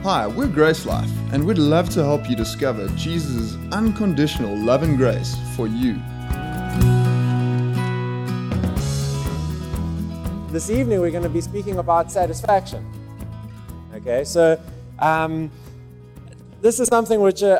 Hi, we're Grace Life, and we'd love to help you discover Jesus' unconditional love and grace for you. This evening we're going to be speaking about satisfaction. Okay, so this is something which as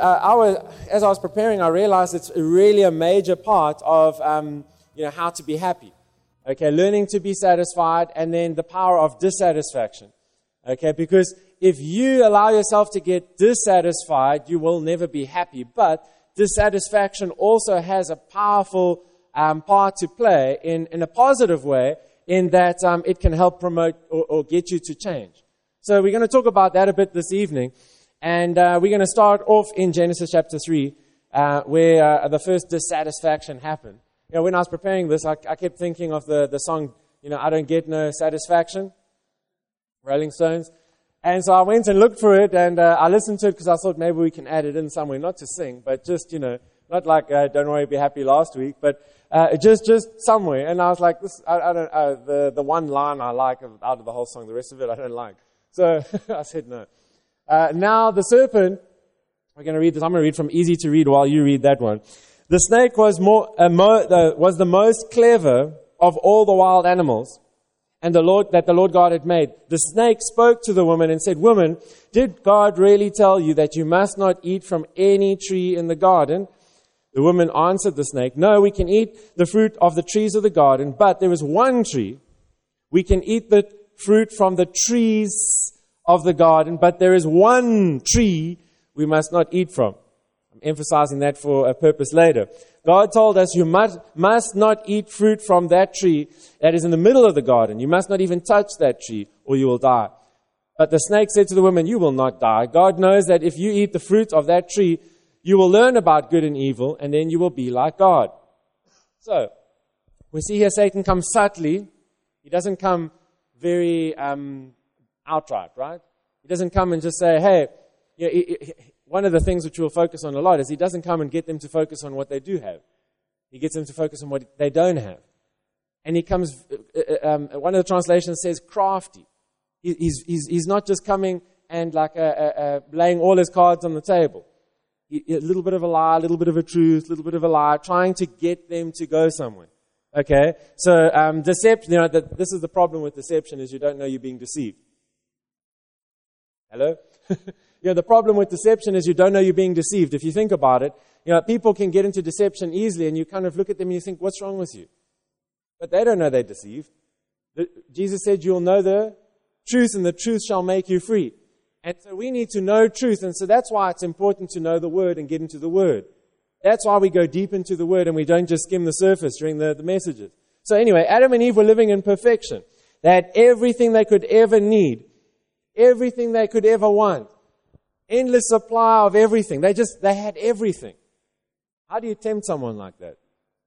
I was preparing, I realized it's really a major part of how to be happy. Okay, learning to be satisfied, and then the power of dissatisfaction. Okay, because if you allow yourself to get dissatisfied, you will never be happy. But dissatisfaction also has a powerful part to play in a positive way, in that it can help promote or get you to change. So we're going to talk about that a bit this evening. And we're going to start off in Genesis chapter 3, where the first dissatisfaction happened. You know, when I was preparing this, I kept thinking of the song, I Don't Get No Satisfaction, Rolling Stones. And so I went and looked for it, and I listened to it because I thought maybe we can add it in somewhere, not to sing, but just, not like Don't Worry, Be Happy last week, but just somewhere. And I was like, I don't the one line I like out of the whole song, the rest of it I don't like. So I said no. Now the serpent, we're going to read this. I'm going to read from easy to read while you read that one. The snake was the most clever of all the wild animals, and the Lord God had made. The snake spoke to the woman and said, "Woman, did God really tell you that you must not eat from any tree in the garden?" The woman answered the snake, "No, we can eat the fruit of the trees of the garden, but there is one tree. We can eat the fruit from the trees of the garden, but there is one tree we must not eat from." I'm emphasizing that for a purpose later. God told us you must not eat fruit from that tree that is in the middle of the garden. You must not even touch that tree, or you will die. But the snake said to the woman, "You will not die. God knows that if you eat the fruit of that tree, you will learn about good and evil, and then you will be like God." So, we see here Satan comes subtly. He doesn't come very outright, right? He doesn't come and just say, hey, one of the things which we'll focus on a lot is he doesn't come and get them to focus on what they do have. He gets them to focus on what they don't have. And he comes, one of the translations says crafty. He's not just coming and laying all his cards on the table. A little bit of a lie, a little bit of a truth, a little bit of a lie, trying to get them to go somewhere. Okay? So, deception, this is the problem with deception, is you don't know you're being deceived. Hello? The problem with deception is you don't know you're being deceived. If you think about it, people can get into deception easily, and you kind of look at them and you think, what's wrong with you? But they don't know they're deceived. Jesus said, you'll know the truth, and the truth shall make you free. And so we need to know truth, and so that's why it's important to know the Word and get into the Word. That's why we go deep into the Word, and we don't just skim the surface during the messages. So anyway, Adam and Eve were living in perfection. They had everything they could ever need, everything they could ever want. Endless supply of everything. They had everything. How do you tempt someone like that?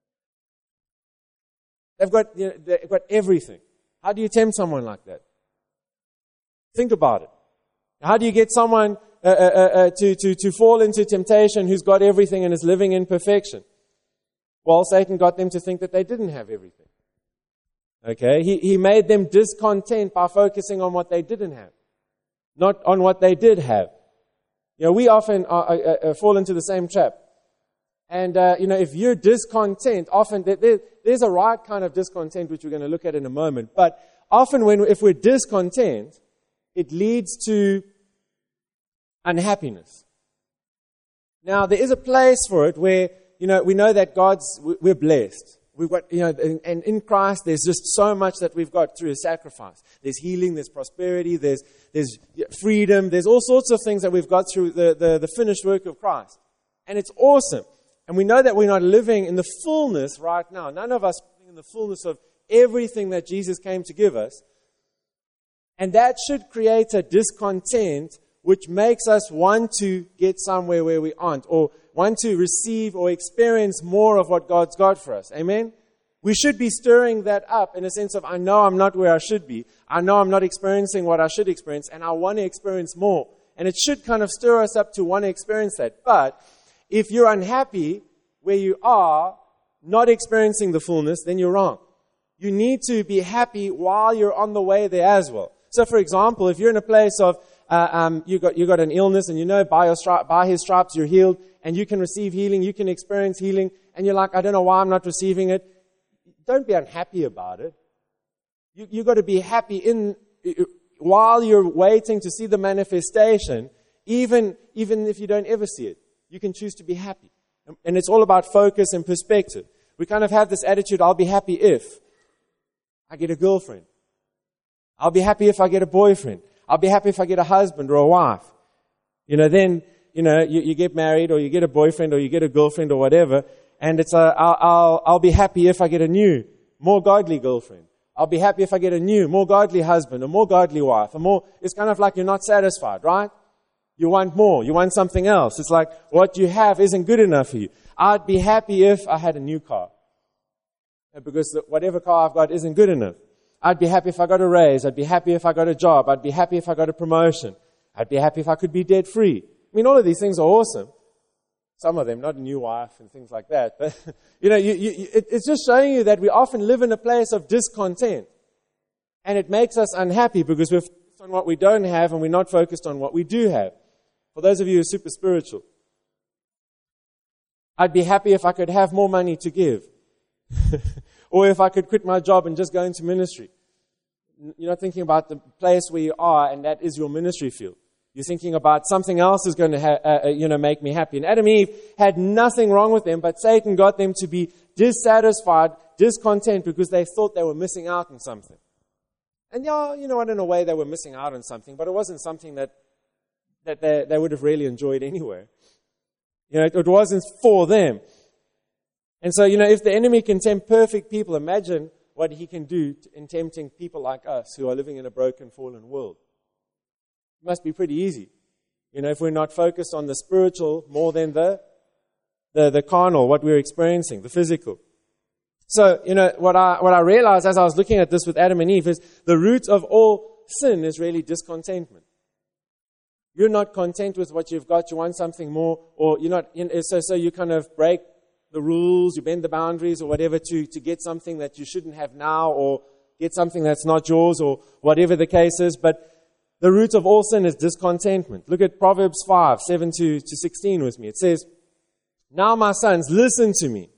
They've got everything. How do you tempt someone like that? Think about it. How do you get someone to fall into temptation who's got everything and is living in perfection? Well, Satan got them to think that they didn't have everything. Okay? He made them discontent by focusing on what they didn't have, not on what they did have. We often fall into the same trap. And, if you're discontent, often there's a right kind of discontent, which we're going to look at in a moment. But often if we're discontent, it leads to unhappiness. Now, there is a place for it where, we know that we're blessed. We've got, and in Christ, there's just so much that we've got through His sacrifice. There's healing, there's prosperity, there's freedom, there's all sorts of things that we've got through the finished work of Christ. And it's awesome. And we know that we're not living in the fullness right now. None of us are living in the fullness of everything that Jesus came to give us. And that should create a discontent which makes us want to get somewhere where we aren't, or want to receive or experience more of what God's got for us. Amen? We should be stirring that up in a sense of, I know I'm not where I should be. I know I'm not experiencing what I should experience, and I want to experience more. And it should kind of stir us up to want to experience that. But if you're unhappy where you are, not experiencing the fullness, then you're wrong. You need to be happy while you're on the way there as well. So, for example, if you're in a place of you got an illness, and you know by His stripes you're healed, and you can receive healing, you can experience healing, and you're like, I don't know why I'm not receiving it. Don't be unhappy about it. You've got to be happy while you're waiting to see the manifestation, even if you don't ever see it. You can choose to be happy. And it's all about focus and perspective. We kind of have this attitude, I'll be happy if I get a girlfriend. I'll be happy if I get a boyfriend. I'll be happy if I get a husband or a wife. Then, you get married, or you get a boyfriend, or you get a girlfriend, or whatever, and it's I'll be happy if I get a new, more godly girlfriend. I'll be happy if I get a new, more godly husband, a more godly wife, it's kind of like you're not satisfied, right? You want more. You want something else. It's like what you have isn't good enough for you. I'd be happy if I had a new car. Because whatever car I've got isn't good enough. I'd be happy if I got a raise. I'd be happy if I got a job. I'd be happy if I got a promotion. I'd be happy if I could be debt free. All of these things are awesome. Some of them, not a new wife and things like that. But, it's just showing you that we often live in a place of discontent. And it makes us unhappy because we're focused on what we don't have and we're not focused on what we do have. For those of you who are super spiritual, I'd be happy if I could have more money to give. Or if I could quit my job and just go into ministry. You're not thinking about the place where you are, and that is your ministry field. You're thinking about something else is going to make me happy. And Adam and Eve had nothing wrong with them, but Satan got them to be dissatisfied, discontent, because they thought they were missing out on something. And in a way they were missing out on something, but it wasn't something that they would have really enjoyed anyway. It wasn't for them. And so, if the enemy can tempt perfect people, imagine what he can do in tempting people like us who are living in a broken, fallen world. It must be pretty easy. If we're not focused on the spiritual more than the carnal, what we're experiencing, the physical. So, what I realized as I was looking at this with Adam and Eve is the root of all sin is really discontentment. You're not content with what you've got, you want something more, or you're not, so you kind of break the rules, you bend the boundaries or whatever to get something that you shouldn't have now, or get something that's not yours, or whatever the case is. But the root of all sin is discontentment. Look at Proverbs 5, 7 to 16 with me. It says, "Now my sons, listen to me.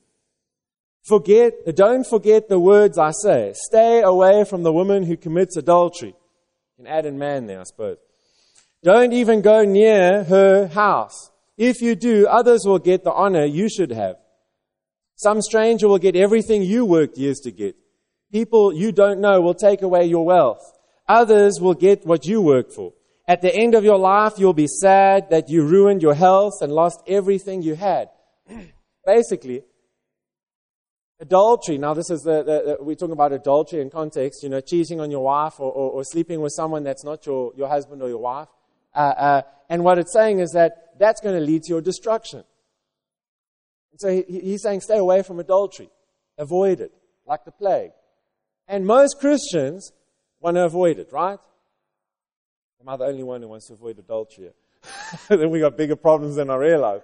Don't forget the words I say. Stay away from the woman who commits adultery." You can add in man there, I suppose. "Don't even go near her house. If you do, others will get the honor you should have. Some stranger will get everything you worked years to get. People you don't know will take away your wealth. Others will get what you worked for. At the end of your life, you'll be sad that you ruined your health and lost everything you had." Basically, adultery. Now, this is we're talking about adultery in context, cheating on your wife or sleeping with someone that's not your husband or your wife. And what it's saying is that's going to lead to your destruction. And so he's saying, stay away from adultery. Avoid it, like the plague. And most Christians want to avoid it, right? Am I the only one who wants to avoid adultery? Then we got bigger problems than I realized.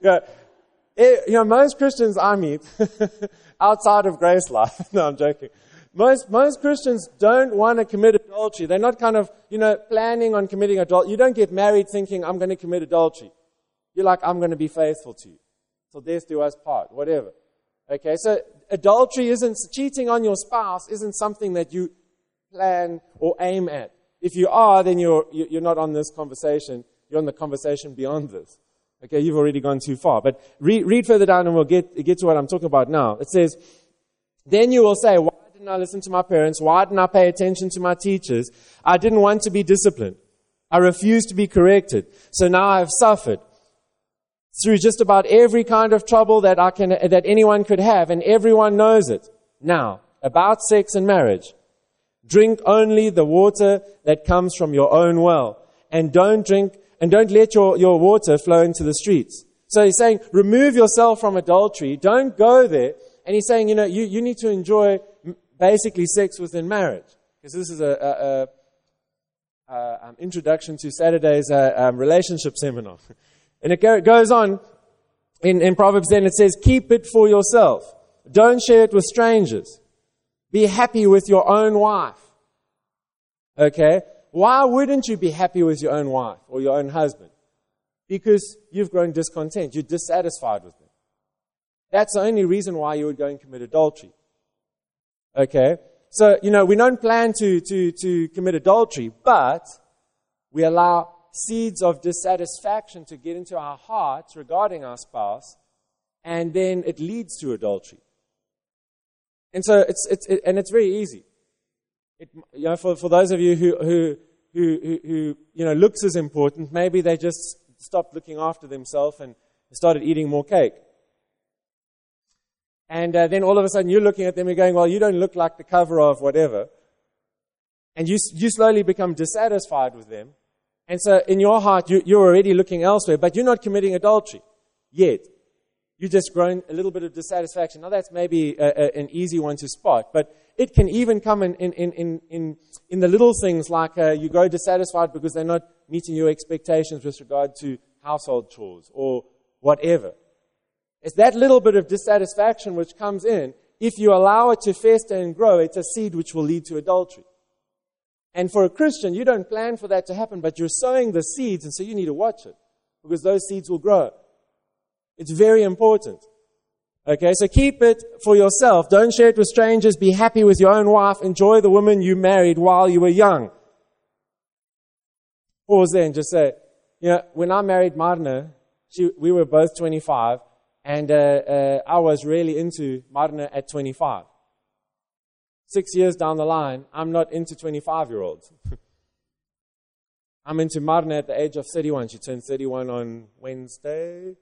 Most Christians I meet, outside of Grace Life, no, I'm joking. Most Christians don't want to commit adultery. They're not kind of, planning on committing adultery. You don't get married thinking, I'm going to commit adultery. You're like, I'm going to be faithful to you. Till death do us part, whatever. Okay, so cheating on your spouse isn't something that you plan or aim at. If you are, then you're not on this conversation. You're on the conversation beyond this. Okay, you've already gone too far. But read further down and we'll get to what I'm talking about now. It says, "Then you will say, why didn't I listen to my parents? Why didn't I pay attention to my teachers? I didn't want to be disciplined. I refused to be corrected. So now I've suffered through just about every kind of trouble that anyone could have, and everyone knows it. Now, about sex and marriage. Drink only the water that comes from your own well, and don't let your water flow into the streets." So he's saying, remove yourself from adultery. Don't go there. And he's saying, you need to enjoy basically sex within marriage. Because this is an introduction to Saturday's relationship seminar. And it goes on in Proverbs then, it says, "Keep it for yourself. Don't share it with strangers. Be happy with your own wife." Okay? Why wouldn't you be happy with your own wife or your own husband? Because you've grown discontent. You're dissatisfied with them. That's the only reason why you would go and commit adultery. Okay? So, we don't plan to commit adultery, but we allow seeds of dissatisfaction to get into our hearts regarding our spouse, and then it leads to adultery. And so it's very easy. For those of you who looks is important, maybe they just stopped looking after themselves and started eating more cake. And then all of a sudden you're looking at them and going, well, you don't look like the cover of whatever. And you slowly become dissatisfied with them. And so in your heart, you're already looking elsewhere, but you're not committing adultery yet. You've just grown a little bit of dissatisfaction. Now that's maybe an easy one to spot, but it can even come in the little things like you grow dissatisfied because they're not meeting your expectations with regard to household chores or whatever. It's that little bit of dissatisfaction which comes in. If you allow it to fester and grow, it's a seed which will lead to adultery. And for a Christian, you don't plan for that to happen, but you're sowing the seeds, and so you need to watch it because those seeds will grow. It's very important. Okay, so keep it for yourself. Don't share it with strangers. Be happy with your own wife. Enjoy the woman you married while you were young. Pause there and just say, when I married Marna, we were both 25, and I was really into Marna at 25. 6 years down the line, I'm not into 25-year-olds. I'm into Marna at the age of 31. She turned 31 on Wednesday.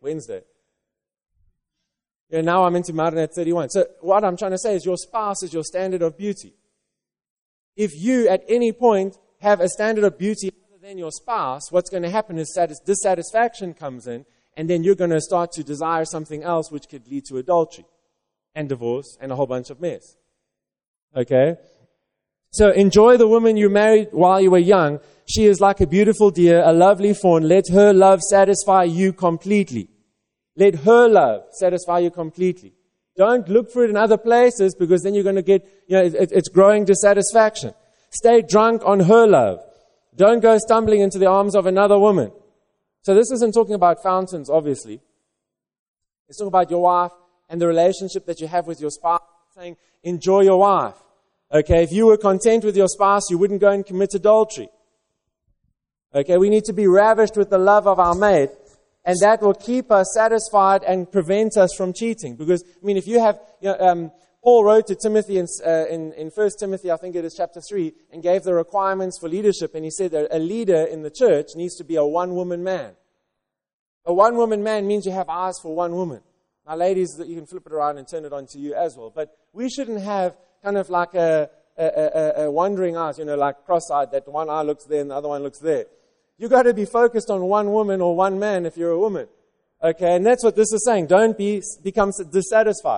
Now I'm into Marna at 31. So what I'm trying to say is your spouse is your standard of beauty. If you at any point have a standard of beauty other than your spouse, what's going to happen is dissatisfaction comes in, and then you're going to start to desire something else which could lead to adultery and divorce and a whole bunch of mess. Okay? So enjoy the woman you married while you were young. She is like a beautiful deer, a lovely fawn. Let her love satisfy you completely. Let her love satisfy you completely. Don't look for it in other places because then you're going to get, it's growing dissatisfaction. Stay drunk on her love. Don't go stumbling into the arms of another woman. So this isn't talking about fountains, obviously. It's talking about your wife and the relationship that you have with your spouse. It's saying, enjoy your wife. Okay, if you were content with your spouse, you wouldn't go and commit adultery. Okay, we need to be ravished with the love of our mate, and that will keep us satisfied and prevent us from cheating. Because, if you have, Paul wrote to Timothy in 1 Timothy, I think it is chapter 3, and gave the requirements for leadership, and he said that a leader in the church needs to be a one-woman man. A one-woman man means you have eyes for one woman. Now, ladies, you can flip it around and turn it on to you as well. But we shouldn't have kind of like a wandering eyes, like cross-eyed, that one eye looks there and the other one looks there. You've got to be focused on one woman or one man if you're a woman. Okay, and that's what this is saying. Don't become dissatisfied.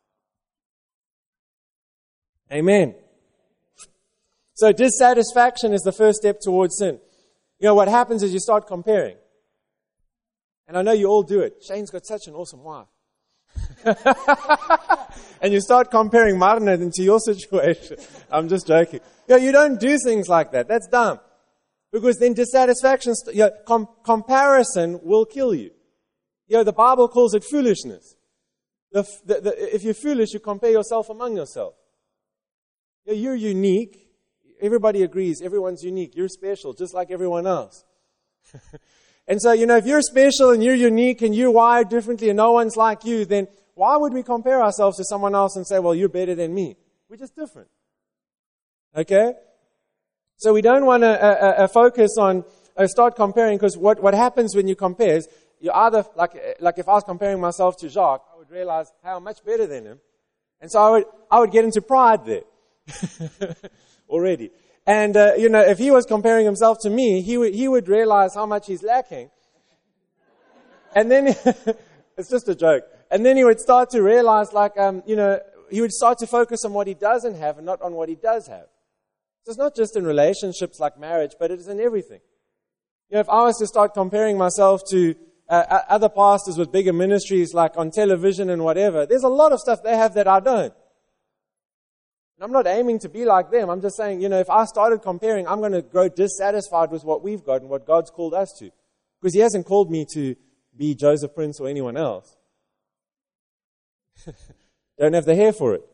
Amen. So dissatisfaction is the first step towards sin. What happens is you start comparing. And I know you all do it. Shane's got such an awesome wife. And you start comparing Marna into your situation. I'm just joking. You don't do things like that. That's dumb. Because then dissatisfaction, comparison will kill you. The Bible calls it foolishness. If you're foolish, you compare yourself among yourself. You're unique. Everybody agrees. Everyone's unique. You're special, just like everyone else. And so, if you're special and you're unique and you're wired differently and no one's like you, then why would we compare ourselves to someone else and say, well, you're better than me? We're just different. Okay? So we don't want to focus on, start comparing, because what happens when you compare is, you either, like if I was comparing myself to Jacques, I would realize how I'm much better than him. And so I would get into pride there. Already. And, if he was comparing himself to me, he would realize how much he's lacking. And then, it's just a joke. And then he would start to realize, he would start to focus on what he doesn't have and not on what he does have. So it's not just in relationships like marriage, but it is in everything. If I was to start comparing myself to other pastors with bigger ministries like on television and whatever, there's a lot of stuff they have that I don't. And I'm not aiming to be like them. I'm just saying, if I started comparing, I'm going to grow dissatisfied with what we've got and what God's called us to. Because He hasn't called me to be Joseph Prince or anyone else. Don't have the hair for it.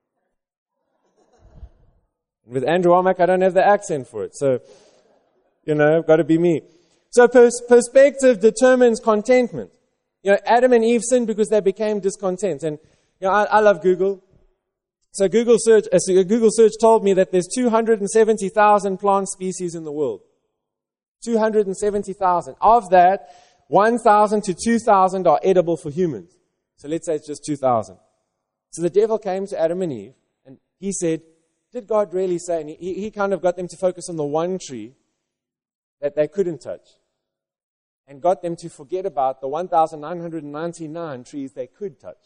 With Andrew Womack, I don't have the accent for it. So, got to be me. So perspective determines contentment. Adam and Eve sinned because they became discontent. And, I love Google. So Google search told me that there's 270,000 plant species in the world. 270,000. Of that, 1,000 to 2,000 are edible for humans. So let's say it's just 2,000. So the devil came to Adam and Eve, and he said, did God really say? And he kind of got them to focus on the one tree that they couldn't touch, and got them to forget about the 1,999 trees they could touch.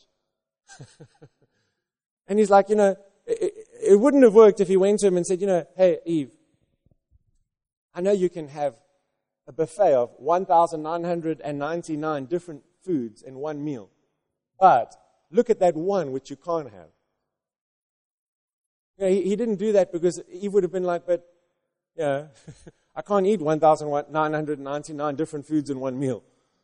And he's like, it wouldn't have worked if he went to him and said, hey, Eve, I know you can have a buffet of 1,999 different foods in one meal, but look at that one which you can't have. He didn't do that because Eve would have been like, but, I can't eat 1,999 different foods in one meal.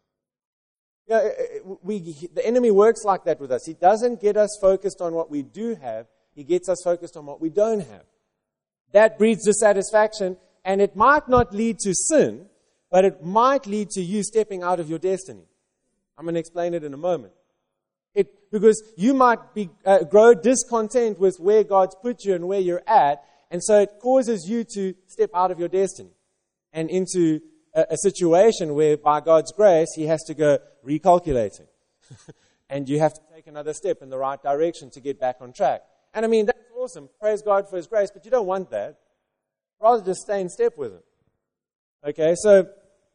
The enemy works like that with us. He doesn't get us focused on what we do have. He gets us focused on what we don't have. That breeds dissatisfaction, and it might not lead to sin, but it might lead to you stepping out of your destiny. I'm going to explain it in a moment. Because you might grow discontent with where God's put you and where you're at, and so it causes you to step out of your destiny and into a situation where, by God's grace, He has to go recalculating. And you have to take another step in the right direction to get back on track. And I mean, that's awesome. Praise God for His grace, but you don't want that. Rather just stay in step with Him. Okay, so,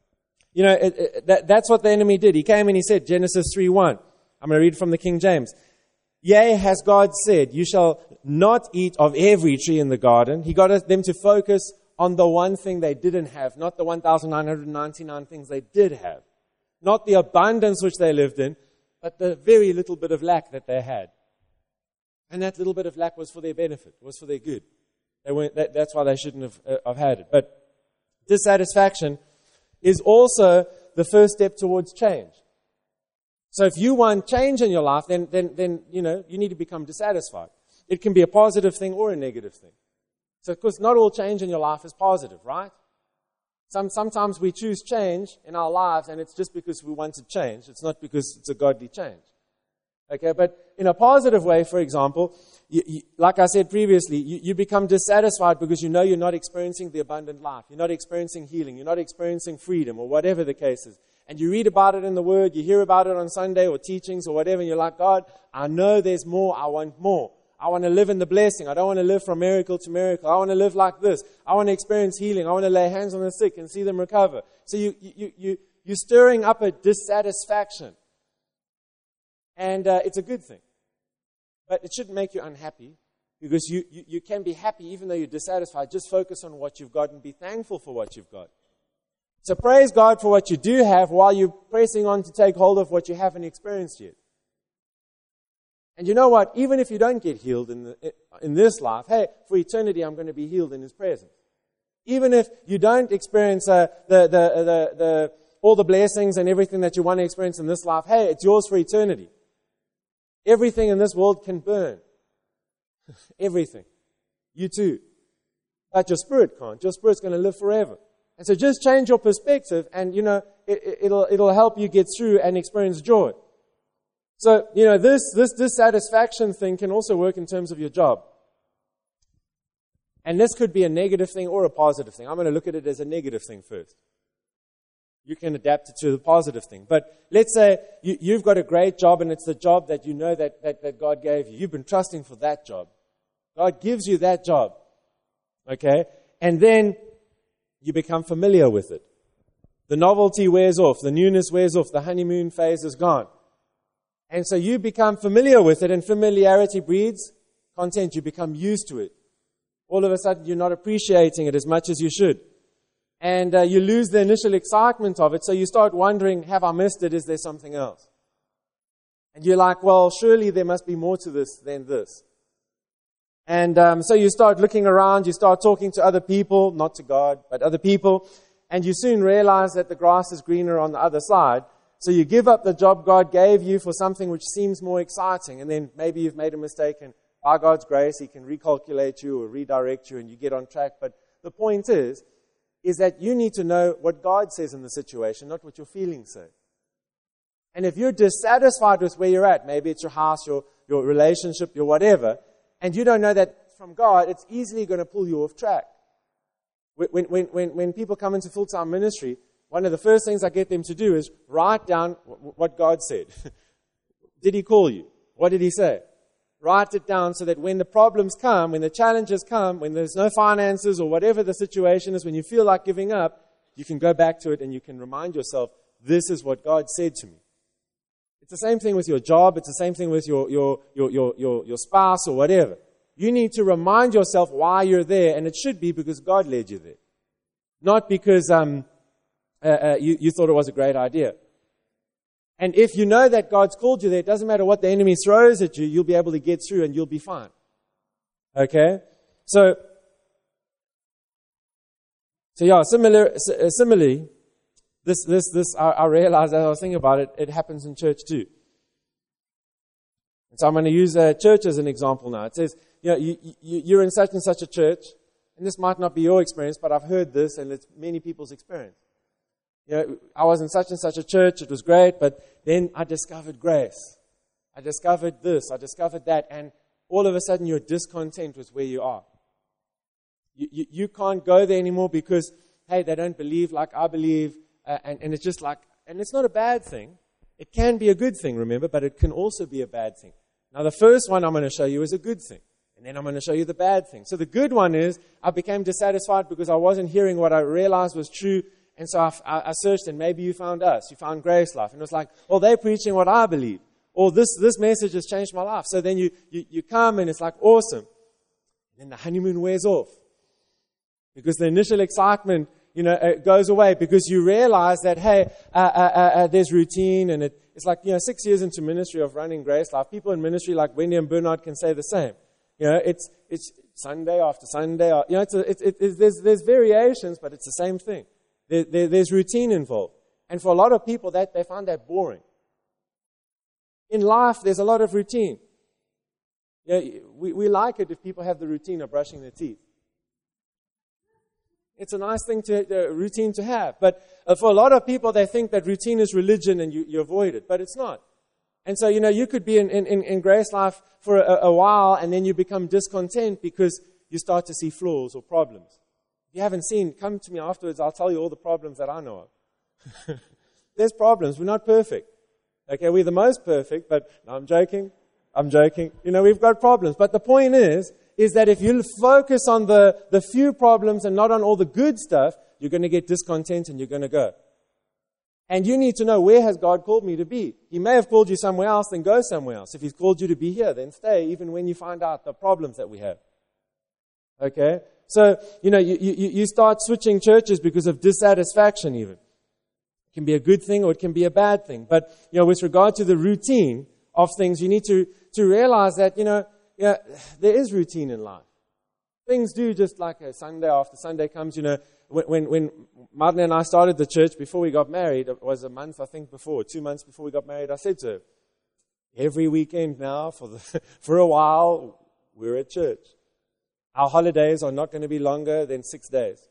that's what the enemy did. He came and he said, Genesis 3:1. I'm going to read from the King James. Yea, has God said, you shall not eat of every tree in the garden. He got them to focus on the one thing they didn't have, not the 1,999 things they did have. Not the abundance which they lived in, but the very little bit of lack that they had. And that little bit of lack was for their benefit, was for their good. That's why they shouldn't have had it. But dissatisfaction is also the first step towards change. So if you want change in your life, then you need to become dissatisfied. It can be a positive thing or a negative thing. So of course, not all change in your life is positive, right? Sometimes we choose change in our lives, and it's just because we want to change. It's not because it's a godly change. Okay, but in a positive way, for example, like I said previously, you become dissatisfied because you're not experiencing the abundant life. You're not experiencing healing. You're not experiencing freedom, or whatever the case is. And you read about it in the Word, you hear about it on Sunday or teachings or whatever, and you're like, God, I know there's more. I want more. I want to live in the blessing. I don't want to live from miracle to miracle. I want to live like this. I want to experience healing. I want to lay hands on the sick and see them recover. So you're stirring up a dissatisfaction. And it's a good thing. But it shouldn't make you unhappy, because you can be happy even though you're dissatisfied. Just focus on what you've got and be thankful for what you've got. So praise God for what you do have while you're pressing on to take hold of what you haven't experienced yet. And you know what? Even if you don't get healed in this life, hey, for eternity I'm going to be healed in His presence. Even if you don't experience all the blessings and everything that you want to experience in this life, hey, it's yours for eternity. Everything in this world can burn. Everything. You too. But your spirit can't. Your spirit's going to live forever. And so just change your perspective, and, it'll help you get through and experience joy. So, this dissatisfaction thing can also work in terms of your job. And this could be a negative thing or a positive thing. I'm going to look at it as a negative thing first. You can adapt it to the positive thing. But let's say you've got a great job, and it's the job that you know that God gave you. You've been trusting for that job. God gives you that job. Okay? And then you become familiar with it. The novelty wears off. The newness wears off. The honeymoon phase is gone. And so you become familiar with it, and familiarity breeds content. You become used to it. All of a sudden, you're not appreciating it as much as you should. And you lose the initial excitement of it, so you start wondering, have I missed it? Is there something else? And you're like, well, surely there must be more to this than this. And so you start looking around, you start talking to other people, not to God, but other people, and you soon realize that the grass is greener on the other side. So you give up the job God gave you for something which seems more exciting, and then maybe you've made a mistake, and by God's grace, He can recalculate you or redirect you, and you get on track. But the point is that you need to know what God says in the situation, not what your feelings say. And if you're dissatisfied with where you're at, maybe it's your house, your relationship, your whatever, and you don't know that from God, it's easily going to pull you off track. When people come into full-time ministry, one of the first things I get them to do is write down what God said. Did He call you? What did He say? Write it down so that when the problems come, when the challenges come, when there's no finances or whatever the situation is, when you feel like giving up, you can go back to it and you can remind yourself, this is what God said to me. It's the same thing with your job. It's the same thing with your spouse or whatever. You need to remind yourself why you're there, and it should be because God led you there. Not because you thought it was a great idea. And if you know that God's called you there, it doesn't matter what the enemy throws at you, you'll be able to get through and you'll be fine. Okay? So yeah, similarly, this I realized as I was thinking about it, it happens in church too. And so I'm going to use church as an example now. It says, you're in such and such a church, and this might not be your experience, but I've heard this, and it's many people's experience. I was in such and such a church, it was great, but then I discovered grace. I discovered this, I discovered that, and all of a sudden you're discontent with where you are. You can't go there anymore because, hey, they don't believe like I believe, and it's just like, and it's not a bad thing. It can be a good thing, remember, but it can also be a bad thing. Now, the first one I'm going to show you is a good thing, and then I'm going to show you the bad thing. So the good one is I became dissatisfied because I wasn't hearing what I realized was true, and so I searched, and maybe you found us. You found Grace Life, and it was like, well, they're preaching what I believe, or this message has changed my life. So then you come, and it's like, awesome. And then the honeymoon wears off because the initial excitement it goes away because you realize that, hey, there's routine, and it's like, 6 years into ministry of running Grace Life, people in ministry like Wendy and Bernard can say the same. It's Sunday after Sunday. There's variations, but it's the same thing. There's routine involved. And for a lot of people, that they find that boring. In life, there's a lot of routine. We like it if people have the routine of brushing their teeth. It's a nice thing routine to have. But for a lot of people, they think that routine is religion and you avoid it. But it's not. And so, you could be in Grace Life for a while and then you become discontent because you start to see flaws or problems. If you haven't seen, come to me afterwards. I'll tell you all the problems that I know of. There's problems. We're not perfect. Okay, we're the most perfect, but no, I'm joking. We've got problems. But the point is that if you focus on the few problems and not on all the good stuff, you're going to get discontent and you're going to go. And you need to know, where has God called me to be? He may have called you somewhere else, then go somewhere else. If He's called you to be here, then stay, even when you find out the problems that we have. Okay? So, you start switching churches because of dissatisfaction even. It can be a good thing or it can be a bad thing. But, with regard to the routine of things, you need to realize that, there is routine in life. Things do just like a Sunday after Sunday comes, when Martin and I started the church before we got married, it was a month, I think, before, 2 months before we got married, I said to her, every weekend now, for a while, we're at church. Our holidays are not going to be longer than 6 days.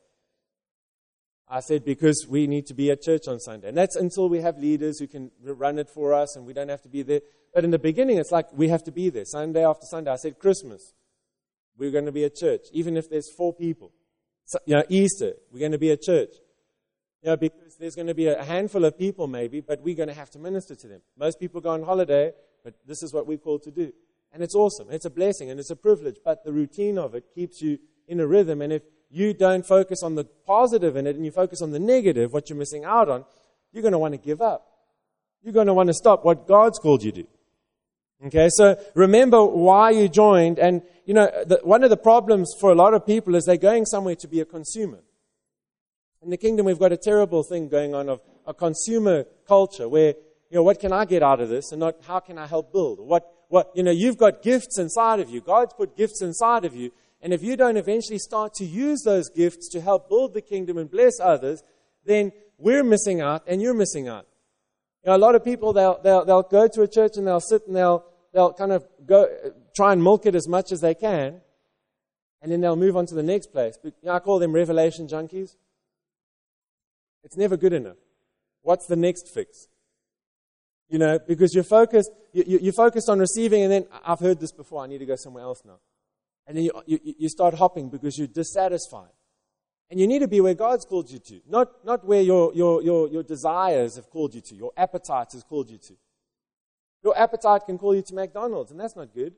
I said, because we need to be at church on Sunday. And that's until we have leaders who can run it for us and we don't have to be there. But in the beginning, it's like we have to be there. Sunday after Sunday. I said, Christmas, we're going to be at church. Even if there's 4 people. So, Easter, we're going to be at church. Because there's going to be a handful of people maybe, but we're going to have to minister to them. Most people go on holiday, but this is what we're called to do. And it's awesome. It's a blessing and it's a privilege. But the routine of it keeps you in a rhythm. And if you don't focus on the positive in it and you focus on the negative, what you're missing out on, you're going to want to give up. You're going to want to stop what God's called you to. Okay, so remember why you joined. And, one of the problems for a lot of people is they're going somewhere to be a consumer. In the kingdom, we've got a terrible thing going on of a consumer culture where, what can I get out of this and not how can I help build? you've got gifts inside of you. God's put gifts inside of you. And if you don't eventually start to use those gifts to help build the kingdom and bless others, then we're missing out and you're missing out. A lot of people, they'll go to a church and they'll sit and they'll kind of go try and milk it as much as they can, and then they'll move on to the next place. But, I call them revelation junkies. It's never good enough. What's the next fix? Because you're focused on receiving, and then, I've heard this before, I need to go somewhere else now. And then you start hopping because you're dissatisfied. And you need to be where God's called you to, not where your desires have called you to, your appetite has called you to. Your appetite can call you to McDonald's, and that's not good.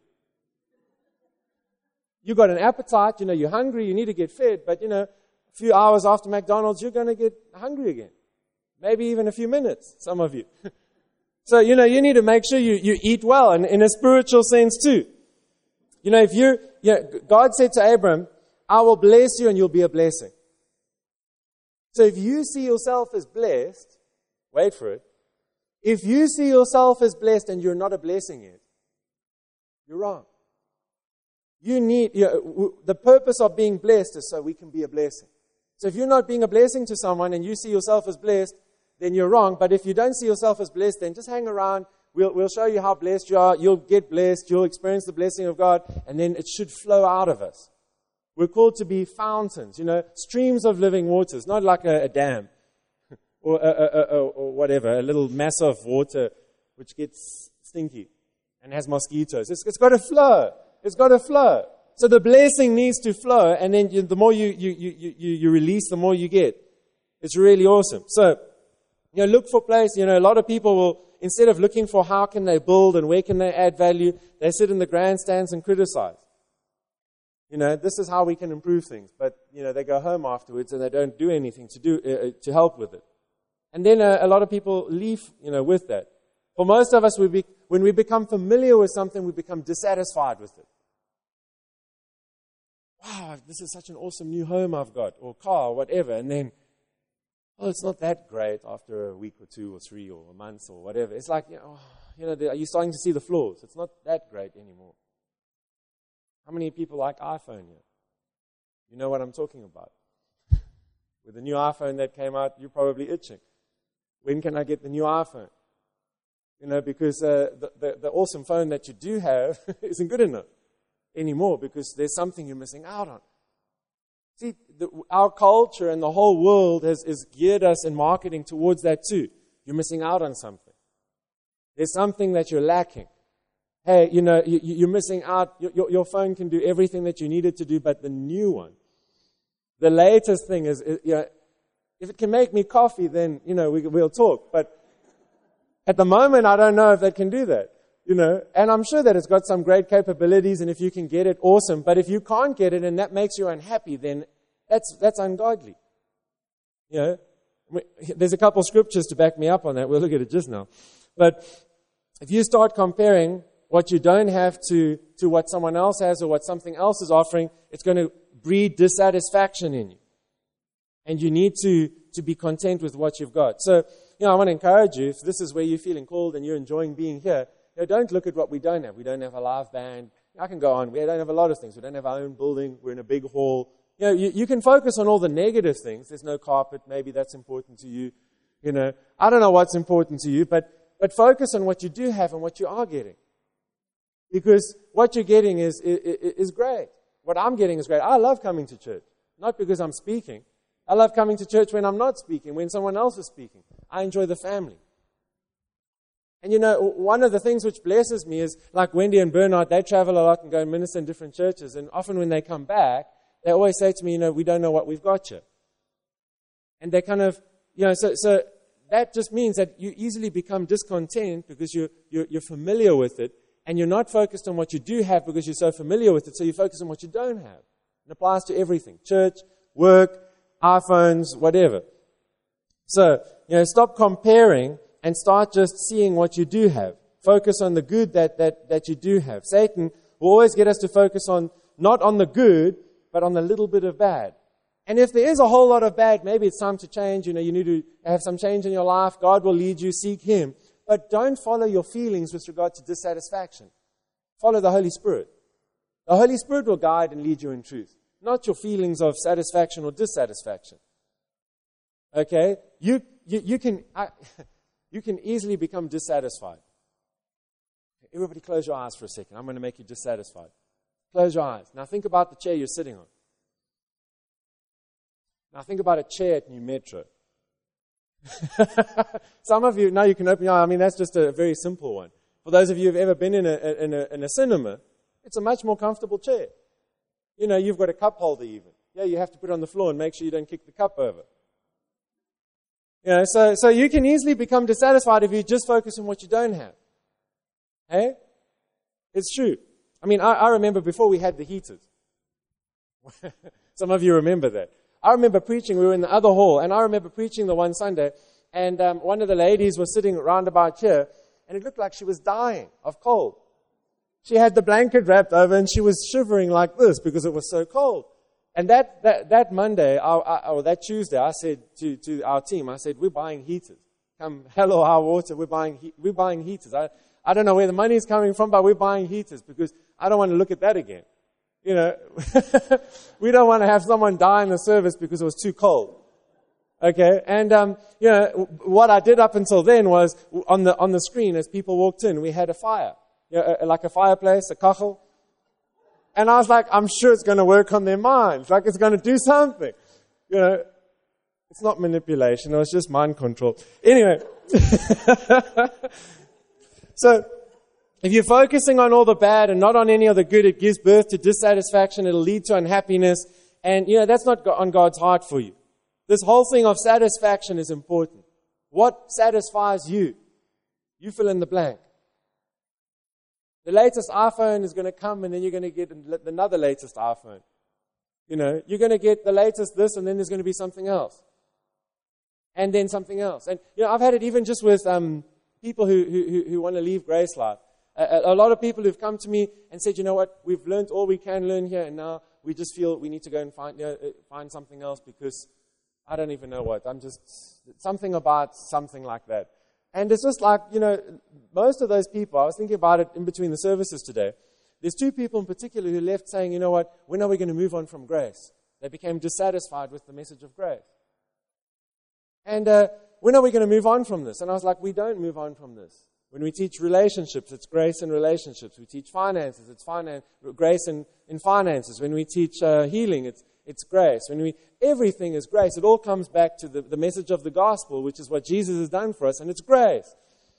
You've got an appetite, you're hungry, you need to get fed, but, a few hours after McDonald's, you're going to get hungry again. Maybe even a few minutes, some of you. So, you need to make sure you eat well, and in a spiritual sense too. God said to Abram, I will bless you and you'll be a blessing. So if you see yourself as blessed, wait for it. If you see yourself as blessed and you're not a blessing yet, you're wrong. The purpose of being blessed is so we can be a blessing. So if you're not being a blessing to someone and you see yourself as blessed, then you're wrong. But if you don't see yourself as blessed, then just hang around. We'll show you how blessed you are. You'll get blessed. You'll experience the blessing of God. And then it should flow out of us. We're called to be fountains, streams of living waters, not like a dam or whatever, a little mass of water which gets stinky and has mosquitoes. It's got to flow. It's got to flow. So the blessing needs to flow, and then the more you release, the more you get. It's really awesome. So, look for place. A lot of people will, instead of looking for how can they build and where can they add value, they sit in the grandstands and criticize. This is how we can improve things. But, they go home afterwards and they don't do anything to help with it. And then a lot of people leave, with that. For most of us, when we become familiar with something, we become dissatisfied with it. Wow, this is such an awesome new home I've got, or car, or whatever. And then, it's not that great after a week or 2 or 3 or a month or whatever. It's like, are you starting to see the flaws? It's not that great anymore. How many people like iPhone here? You know what I'm talking about. With the new iPhone that came out, you're probably itching. When can I get the new iPhone? Because the awesome phone that you do have isn't good enough anymore because there's something you're missing out on. See, our culture and the whole world has geared us in marketing towards that too. You're missing out on something. There's something that you're lacking. Hey, you're missing out. Your phone can do everything that you need it to do, but the new one, the latest thing is, if it can make me coffee, then, we'll talk. But at the moment, I don't know if that can do that, And I'm sure that it's got some great capabilities, and if you can get it, awesome. But if you can't get it and that makes you unhappy, then that's ungodly. There's a couple scriptures to back me up on that. We'll look at it just now. But if you start comparing what you don't have to what someone else has or what something else is offering, it's going to breed dissatisfaction in you. And you need to be content with what you've got. So, I want to encourage you, if this is where you're feeling called and you're enjoying being here, don't look at what we don't have. We don't have a live band. I can go on. We don't have a lot of things. We don't have our own building. We're in a big hall. You can focus on all the negative things. There's no carpet. Maybe that's important to you. I don't know what's important to you, but focus on what you do have and what you are getting. Because what you're getting is great. What I'm getting is great. I love coming to church. Not because I'm speaking. I love coming to church when I'm not speaking, when someone else is speaking. I enjoy the family. And one of the things which blesses me is, like Wendy and Bernard, they travel a lot and go and minister in different churches. And often when they come back, they always say to me, we don't know what we've got yet. And they kind of, so that just means that you easily become discontent because you're familiar with it. And you're not focused on what you do have because you're so familiar with it. So you focus on what you don't have. It applies to everything. Church, work, iPhones, whatever. So, stop comparing and start just seeing what you do have. Focus on the good that you do have. Satan will always get us to focus on, not on the good, but on the little bit of bad. And if there is a whole lot of bad, maybe it's time to change. You need to have some change in your life. God will lead you. Seek Him. But don't follow your feelings with regard to dissatisfaction. Follow the Holy Spirit. The Holy Spirit will guide and lead you in truth, not your feelings of satisfaction or dissatisfaction. Okay? You can easily become dissatisfied. Everybody close your eyes for a second. I'm going to make you dissatisfied. Close your eyes. Now think about the chair you're sitting on. Now think about a chair at New Metro. Some of you, now you can open your eyes. I mean, that's just a very simple one. For those of you who have ever been in a cinema, it's a much more comfortable chair. You know, you've got a cup holder even. Yeah, you have to put it on the floor and make sure you don't kick the cup over. You know, so you can easily become dissatisfied if you just focus on what you don't have. Hey? It's true. I mean, I remember before we had the heaters. Some of you remember that. I remember preaching, we were in the other hall, and I remember preaching the one Sunday, and one of the ladies was sitting round about here, and it looked like she was dying of cold. She had the blanket wrapped over, and she was shivering like this because it was so cold. And that Monday, or that Tuesday, I said to our team, I said, we're buying heaters. Come, hello, our water, we're buying heaters. I don't know where the money is coming from, but we're buying heaters because I don't want to look at that again. You know, we don't want to have someone die in the service because it was too cold. Okay, and you know, what I did up until then was on the screen as people walked in, we had a fire, you know, like a fireplace, a kachel. And I was like, I'm sure it's going to work on their minds, like it's going to do something. You know, it's not manipulation, it was just mind control. Anyway, so if you're focusing on all the bad and not on any of the good, it gives birth to dissatisfaction, it'll lead to unhappiness, and you know, that's not on God's heart for you. This whole thing of satisfaction is important. What satisfies you? You fill in the blank. The latest iPhone is going to come, and then you're going to get another latest iPhone. You know, you're going to get the latest this, and then there's going to be something else. And then something else. And, you know, I've had it even just with people who want to leave Grace Life. A lot of people who've come to me and said, you know what, we've learned all we can learn here, and now we just feel we need to go and find something else because I don't even know what. I'm just something about something like that. And it's just like, you know, most of those people, I was thinking about it in between the services today. There's two people in particular who left saying, you know what, when are we going to move on from grace? They became dissatisfied with the message of grace. And when are we going to move on from this? And I was like, we don't move on from this. When we teach relationships, it's grace in relationships. We teach finances, it's grace in finances. When we teach healing, it's grace. Everything is grace. It all comes back to the message of the gospel, which is what Jesus has done for us, and it's grace.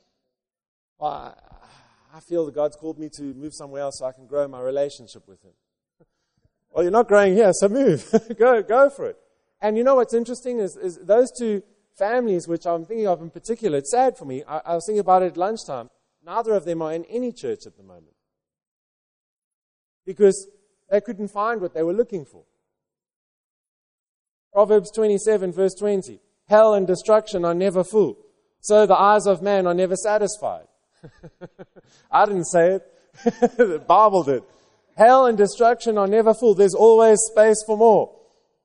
Well, I feel that God's called me to move somewhere else so I can grow my relationship with Him. Well, you're not growing here, so move. Go for it. And you know what's interesting is those two families, which I'm thinking of in particular, it's sad for me. I was thinking about it at lunchtime. Neither of them are in any church at the moment. Because they couldn't find what they were looking for. Proverbs 27, verse 20. Hell and destruction are never full, so the eyes of man are never satisfied. I didn't say it. The Bible did. Hell and destruction are never full. There's always space for more.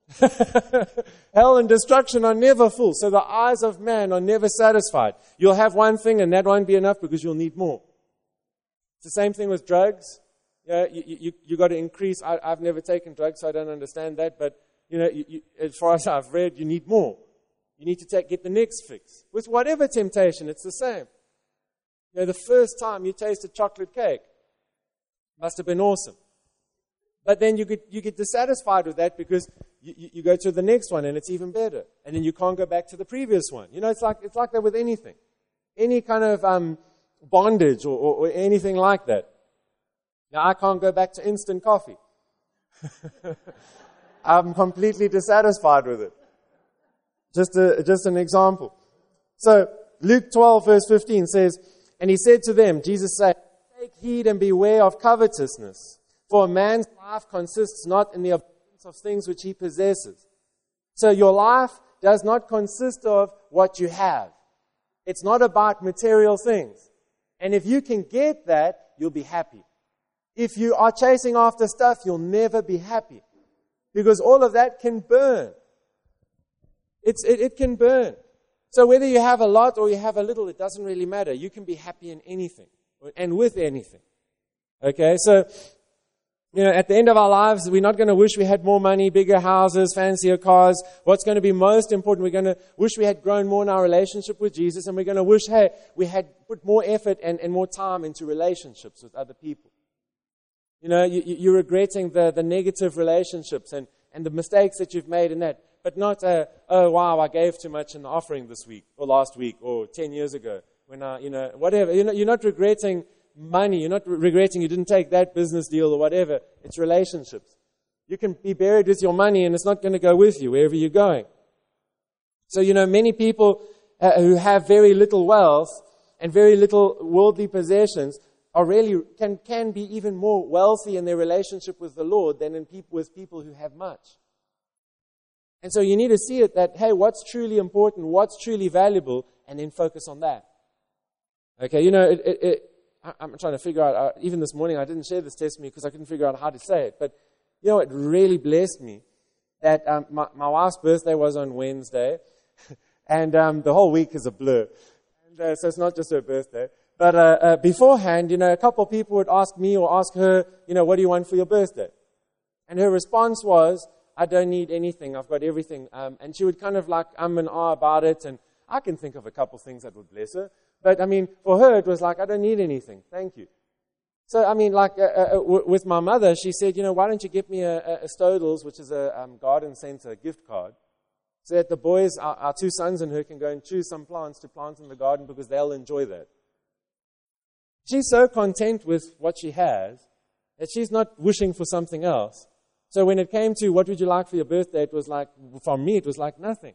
Hell and destruction are never full, so the eyes of man are never satisfied. You'll have one thing and that won't be enough because you'll need more. It's the same thing with drugs. You got to increase. I've never taken drugs, so I don't understand that, but you know, as far as I've read, you need more. You need to get the next fix. With whatever temptation, it's the same. You know, the first time you tasted chocolate cake must have been awesome. But then you get dissatisfied with that because you go to the next one and it's even better. And then you can't go back to the previous one. You know, it's like that with anything. Any kind of bondage or anything like that. Now, I can't go back to instant coffee. I'm completely dissatisfied with it. Just an example. So, Luke 12, verse 15 says, and he said to them, Jesus said, take heed and beware of covetousness, for a man's life consists not in the abundance of things which he possesses. So your life does not consist of what you have. It's not about material things. And if you can get that, you'll be happy. If you are chasing after stuff, you'll never be happy. Because all of that can burn. It can burn. So whether you have a lot or you have a little, it doesn't really matter. You can be happy in anything and with anything. Okay, so, at the end of our lives, we're not going to wish we had more money, bigger houses, fancier cars. What's going to be most important, we're going to wish we had grown more in our relationship with Jesus, and we're going to wish, hey, we had put more effort and more time into relationships with other people. You're regretting the negative relationships and the mistakes that you've made in that, but not, oh, wow, I gave too much in the offering this week, or last week, or 10 years ago, when whatever. You're not regretting money. You're not regretting you didn't take that business deal or whatever. It's relationships. You can be buried with your money and it's not going to go with you wherever you're going. So, many people who have very little wealth and very little worldly possessions are really can be even more wealthy in their relationship with the Lord than with people who have much. And so you need to see it that, hey, what's truly important, what's truly valuable, and then focus on that. Okay, I'm trying to figure out, even this morning I didn't share this testimony because I couldn't figure out how to say it. But, it really blessed me that my wife's birthday was on Wednesday. And the whole week is a blur. And, so it's not just her birthday. But beforehand, a couple of people would ask me or ask her, what do you want for your birthday? And her response was, I don't need anything. I've got everything. And she would kind of like and ah about it. And I can think of a couple of things that would bless her. But, for her, it was like, I don't need anything. Thank you. So, with my mother, she said, why don't you get me a Stodels, which is a garden center gift card, so that the boys, our two sons and her, can go and choose some plants to plant in the garden because they'll enjoy that. She's so content with what she has that she's not wishing for something else. So when it came to what would you like for your birthday, it was like, for me, it was like nothing.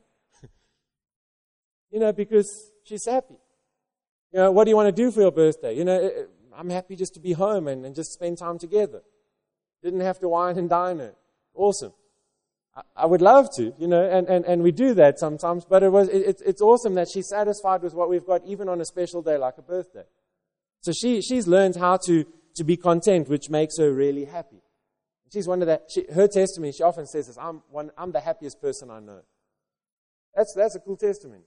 Because she's happy. What do you want to do for your birthday? I'm happy just to be home and just spend time together. Didn't have to wine and dine her. Awesome. I would love to, and we do that sometimes, but it's awesome that she's satisfied with what we've got, even on a special day like a birthday. So she's learned how to be content, which makes her really happy. She's one of that. Her testimony, she often says this, I'm the happiest person I know. That's a cool testimony.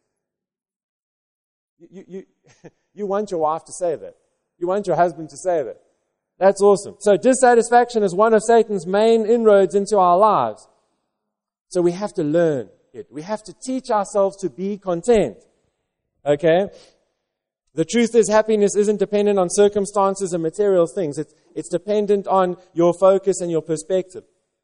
You want your wife to say that. You want your husband to say that. That's awesome. So dissatisfaction is one of Satan's main inroads into our lives. So we have to learn it. We have to teach ourselves to be content. Okay? The truth is, happiness isn't dependent on circumstances and material things. It's dependent on your focus and your perspective.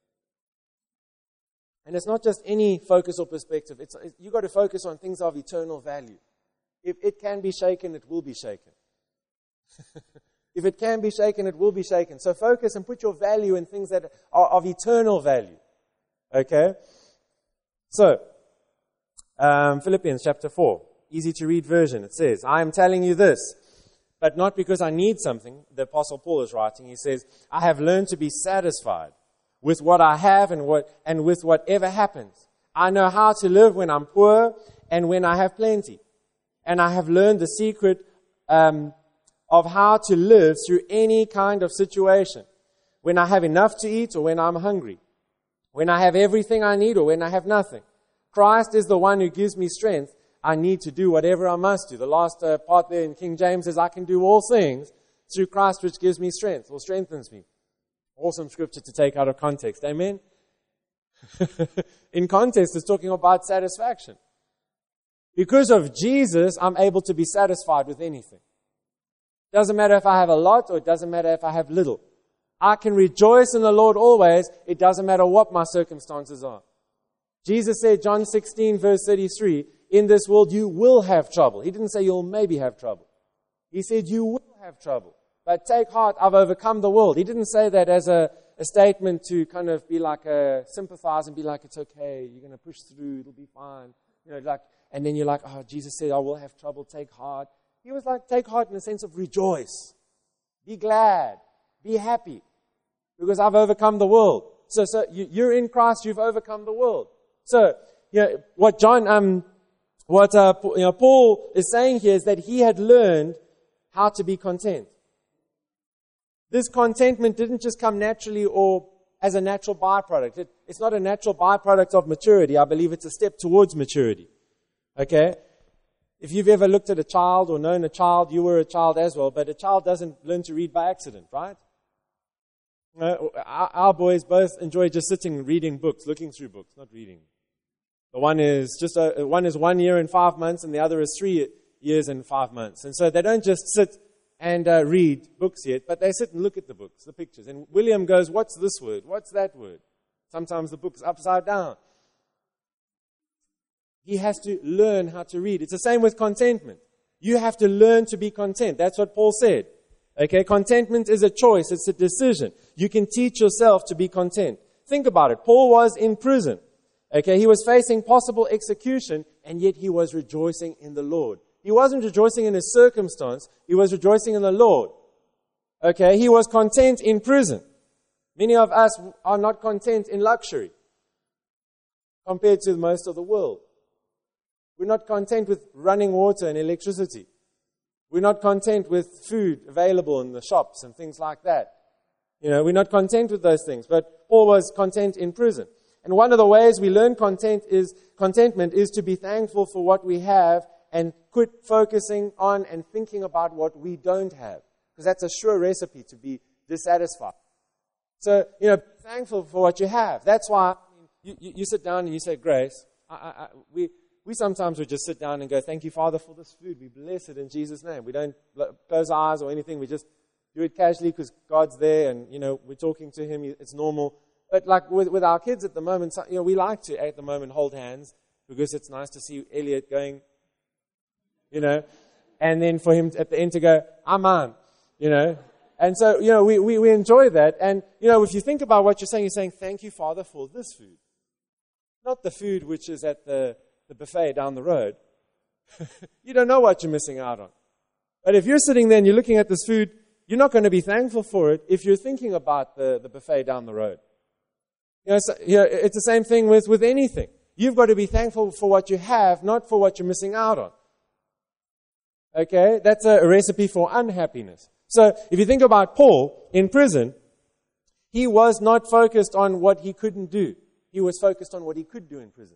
And it's not just any focus or perspective. You've got to focus on things of eternal value. If it can be shaken, it will be shaken. If it can be shaken, it will be shaken. So focus and put your value in things that are of eternal value. Okay? So, Philippians chapter 4, easy to read version. It says, I am telling you this, but not because I need something. The Apostle Paul is writing. He says, I have learned to be satisfied with what I have and with whatever happens. I know how to live when I'm poor and when I have plenty. And I have learned the secret of how to live through any kind of situation. When I have enough to eat or when I'm hungry. When I have everything I need or when I have nothing. Christ is the one who gives me strength. I need to do whatever I must do. The last part there in King James says, I can do all things through Christ which gives me strength or strengthens me. Awesome scripture to take out of context. Amen? In context, it's talking about satisfaction. Because of Jesus, I'm able to be satisfied with anything. Doesn't matter if I have a lot or it doesn't matter if I have little. I can rejoice in the Lord always. It doesn't matter what my circumstances are. Jesus said, John 16 verse 33, in this world you will have trouble. He didn't say you'll maybe have trouble. He said you will have trouble. But take heart, I've overcome the world. He didn't say that as a statement to kind of be like sympathize and be like, it's okay, you're going to push through, it'll be fine. And then you're like, oh, Jesus said I will have trouble, take heart. He was like, take heart in the sense of rejoice. Be glad. Be happy. Because I've overcome the world. So you're in Christ, you've overcome the world. So, what Paul is saying here is that he had learned how to be content. This contentment didn't just come naturally or as a natural byproduct. It's not a natural byproduct of maturity. I believe it's a step towards maturity. Okay? If you've ever looked at a child or known a child, you were a child as well, but a child doesn't learn to read by accident, right? Our boys both enjoy just sitting, reading books, looking through books, not reading. The one is 1 year and 5 months, and the other is 3 years and 5 months. And so they don't just sit and read books yet, but they sit and look at the books, the pictures. And William goes, "What's this word? What's that word?" Sometimes the book's upside down. He has to learn how to read. It's the same with contentment. You have to learn to be content. That's what Paul said. Okay, contentment is a choice. It's a decision. You can teach yourself to be content. Think about it. Paul was in prison. Okay, he was facing possible execution, and yet he was rejoicing in the Lord. He wasn't rejoicing in his circumstance. He was rejoicing in the Lord. Okay, he was content in prison. Many of us are not content in luxury compared to most of the world. We're not content with running water and electricity. We're not content with food available in the shops and things like that. We're not content with those things. But Paul was content in prison. And one of the ways we learn contentment is to be thankful for what we have and quit focusing on and thinking about what we don't have. Because that's a sure recipe to be dissatisfied. So, be thankful for what you have. That's why you sit down and you say grace. We sometimes would just sit down and go, "Thank you, Father, for this food. We bless it in Jesus' name." We don't close our eyes or anything. We just do it casually because God's there and, we're talking to Him. It's normal. But like with our kids at the moment, we like to, at the moment, hold hands because it's nice to see Elliot going, and then for him at the end to go, "Amen," And so, we enjoy that. And, if you think about what you're saying, "Thank you, Father, for this food." Not the food which is at the buffet down the road. You don't know what you're missing out on. But if you're sitting there and you're looking at this food, you're not going to be thankful for it if you're thinking about the buffet down the road. It's the same thing with anything. You've got to be thankful for what you have, not for what you're missing out on. Okay? That's a recipe for unhappiness. So, if you think about Paul in prison, he was not focused on what he couldn't do. He was focused on what he could do in prison.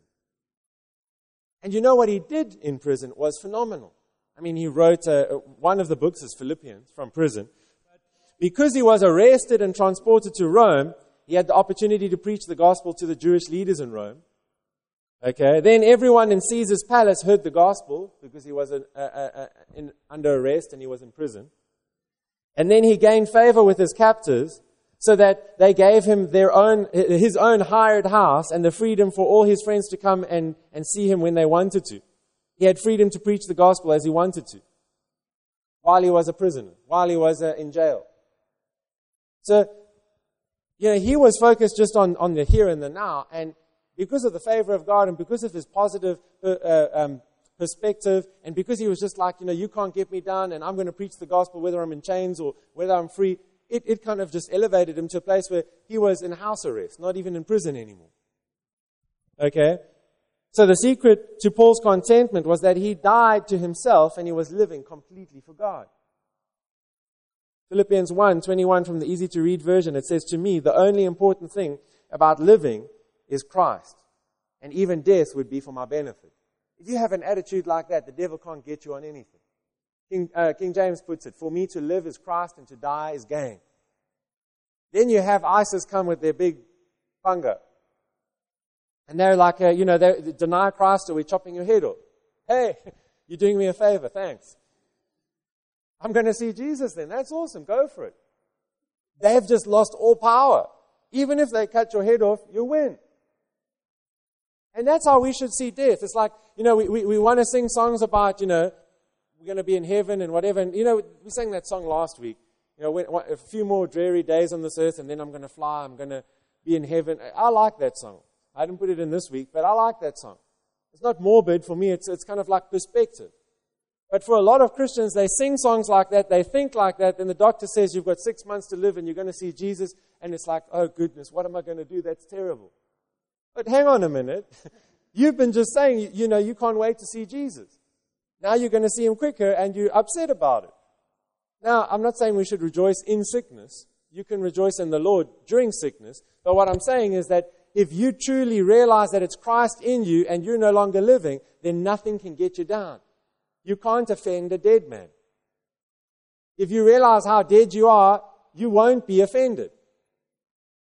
And what he did in prison was phenomenal. He wrote, one of the books is Philippians from prison. Because he was arrested and transported to Rome, he had the opportunity to preach the gospel to the Jewish leaders in Rome. Okay, then everyone in Caesar's palace heard the gospel because he was under arrest and he was in prison. And then he gained favor with his captors, so that they gave him his own hired house and the freedom for all his friends to come and see him when they wanted to. He had freedom to preach the gospel as he wanted to, while he was a prisoner, while he was in jail. So, he was focused just on the here and the now, and because of the favor of God and because of his positive perspective, and because he was just like, you can't get me down, and I'm going to preach the gospel whether I'm in chains or whether I'm free, it kind of just elevated him to a place where he was in house arrest, not even in prison anymore. Okay? So the secret to Paul's contentment was that he died to himself and he was living completely for God. Philippians 1:21 from the easy-to-read version, it says, "To me, the only important thing about living is Christ, and even death would be for my benefit." If you have an attitude like that, the devil can't get you on anything. King James puts it, "For me to live is Christ and to die is gain." Then you have ISIS come with their big funga. And they're like, they deny Christ or we're chopping your head off. Hey, you're doing me a favor, thanks. I'm going to see Jesus then. That's awesome, go for it. They've just lost all power. Even if they cut your head off, you win. And that's how we should see death. It's like, we want to sing songs about, we're going to be in heaven and whatever. And, we sang that song last week. A few more dreary days on this earth and then I'm going to fly. I'm going to be in heaven. I like that song. I didn't put it in this week, but I like that song. It's not morbid for me. It's kind of like perspective. But for a lot of Christians, they sing songs like that. They think like that. Then the doctor says you've got 6 months to live and you're going to see Jesus. And it's like, oh goodness, what am I going to do? That's terrible. But hang on a minute. You've been just saying, you can't wait to see Jesus. Now you're going to see him quicker and you're upset about it. Now, I'm not saying we should rejoice in sickness. You can rejoice in the Lord during sickness. But what I'm saying is that if you truly realize that it's Christ in you and you're no longer living, then nothing can get you down. You can't offend a dead man. If you realize how dead you are, you won't be offended.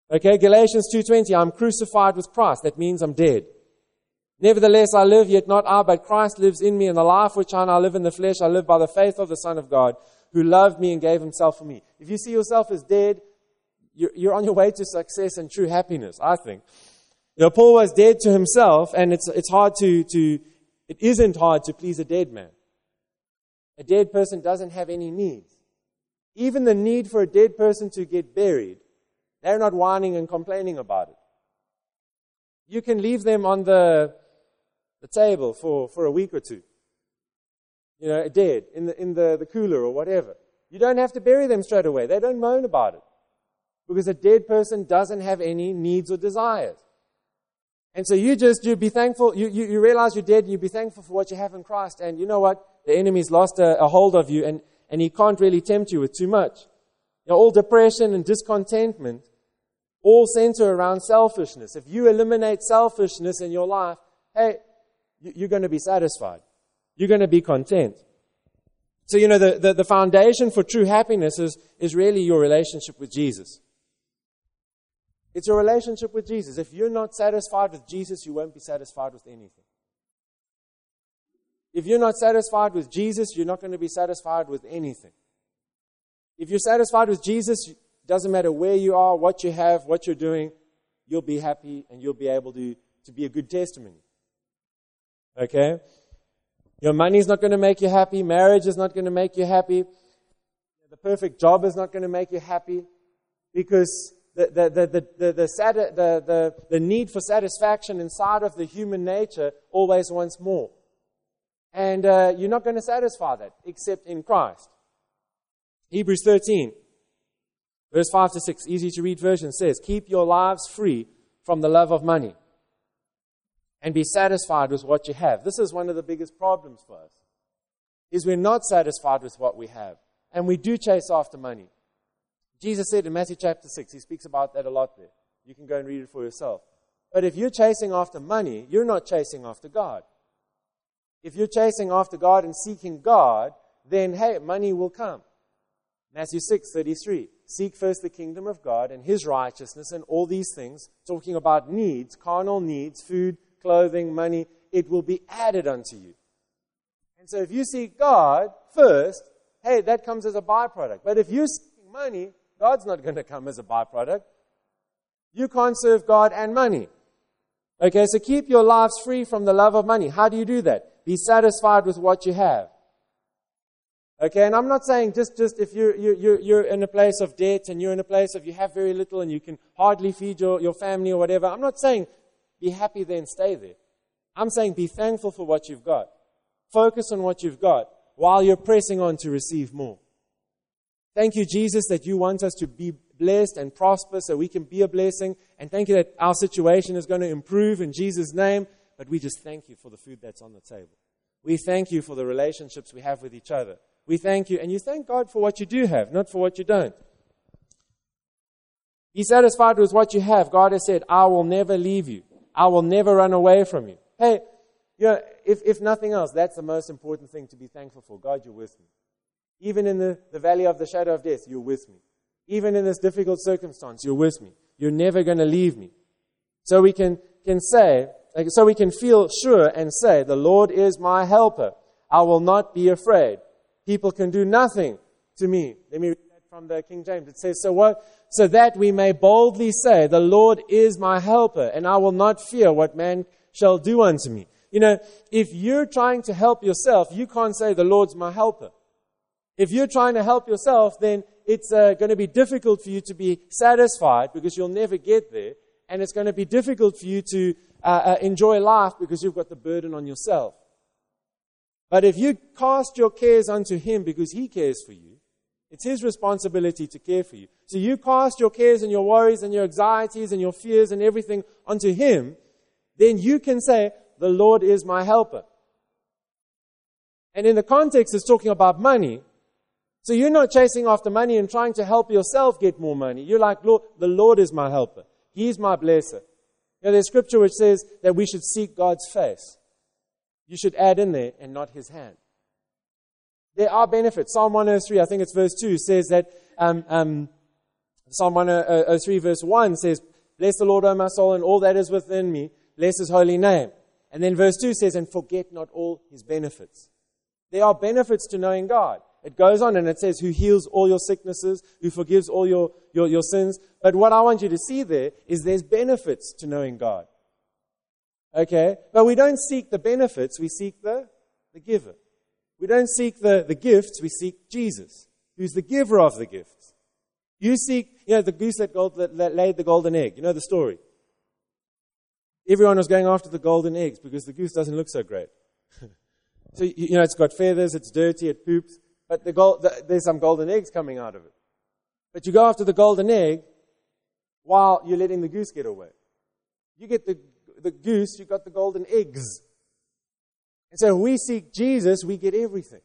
Okay, Galatians 2:20, I'm crucified with Christ. That means I'm dead. Nevertheless, I live, yet not I, but Christ lives in me, and the life which I now live in the flesh, I live by the faith of the Son of God, who loved me and gave himself for me. If you see yourself as dead, you're on your way to success and true happiness, I think. Paul was dead to himself, and it isn't hard to please a dead man. A dead person doesn't have any needs. Even the need for a dead person to get buried, they're not whining and complaining about it. You can leave them on the table for a week or two. Dead, in the cooler or whatever. You don't have to bury them straight away. They don't moan about it. Because a dead person doesn't have any needs or desires. And so you'd be thankful, you realize you're dead, and you'd be thankful for what you have in Christ. And you know what? The enemy's lost a hold of you, and he can't really tempt you with too much. All depression and discontentment all center around selfishness. If you eliminate selfishness in your life, hey, you're going to be satisfied. You're going to be content. So, the foundation for true happiness is really your relationship with Jesus. It's your relationship with Jesus. If you're not satisfied with Jesus, you won't be satisfied with anything. If you're not satisfied with Jesus, you're not going to be satisfied with anything. If you're satisfied with Jesus, it doesn't matter where you are, what you have, what you're doing, you'll be happy and you'll be able to be a good testimony. Okay? Your money's not going to make you happy. Marriage is not going to make you happy. The perfect job is not going to make you happy, because the need for satisfaction inside of the human nature always wants more. And you're not going to satisfy that except in Christ. Hebrews 13, verse 5-6, easy to read version says, keep your lives free from the love of money and be satisfied with what you have. This is one of the biggest problems for us, is we're not satisfied with what we have. And we do chase after money. Jesus said in Matthew chapter 6, he speaks about that a lot there. You can go and read it for yourself. But if you're chasing after money, you're not chasing after God. If you're chasing after God and seeking God, then, hey, money will come. Matthew 6:33, seek first the kingdom of God and His righteousness, and all these things, talking about needs, carnal needs, food, clothing, money, it will be added unto you. And so if you seek God first, hey, that comes as a byproduct. But if you're seeking money, God's not going to come as a byproduct. You can't serve God and money. Okay, so keep your lives free from the love of money. How do you do that? Be satisfied with what you have. Okay, and I'm not saying just if you're in a place of debt and you're in a place of you have very little and you can hardly feed your family or whatever. I'm not saying be happy there and stay there. I'm saying be thankful for what you've got. Focus on what you've got while you're pressing on to receive more. Thank you, Jesus, that you want us to be blessed and prosper so we can be a blessing. And thank you that our situation is going to improve in Jesus' name. But we just thank you for the food that's on the table. We thank you for the relationships we have with each other. We thank you. And you thank God for what you do have, not for what you don't. Be satisfied with what you have. God has said, I will never leave you. I will never run away from you. Hey, if nothing else, that's the most important thing to be thankful for. God, you're with me. Even in the valley of the shadow of death, you're with me. Even in this difficult circumstance, you're with me. You're never going to leave me. So we can say, so we can feel sure and say, the Lord is my helper. I will not be afraid. People can do nothing to me. Let me read that from the King James. It says, so that we may boldly say, the Lord is my helper, and I will not fear what man shall do unto me. If you're trying to help yourself, you can't say, the Lord's my helper. If you're trying to help yourself, then it's going to be difficult for you to be satisfied because you'll never get there. And it's going to be difficult for you to enjoy life because you've got the burden on yourself. But if you cast your cares unto Him because He cares for you, it's His responsibility to care for you. So you cast your cares and your worries and your anxieties and your fears and everything onto Him, then you can say, the Lord is my helper. And in the context, it's talking about money. So you're not chasing after money and trying to help yourself get more money. You're like, Lord, the Lord is my helper. He's my blesser. There's scripture which says that we should seek God's face. You should add in there, and not His hand. There are benefits. Psalm 103, I think it's verse 2, says that Psalm 103 verse 1 says, "Bless the Lord, O my soul, and all that is within me. Bless His holy name." And then verse 2 says, "And forget not all His benefits." There are benefits to knowing God. It goes on and it says, "Who heals all your sicknesses, who forgives all your sins." But what I want you to see there is there's benefits to knowing God. Okay? But we don't seek the benefits, we seek the giver. We don't seek the gifts, we seek Jesus, who's the giver of the gifts. You seek, the goose that laid the golden egg. You know the story. Everyone was going after the golden eggs because the goose doesn't look so great. So, it's got feathers, it's dirty, it poops, but there's some golden eggs coming out of it. But you go after the golden egg while you're letting the goose get away. You get the goose, you got the golden eggs. And so we seek Jesus, we get everything.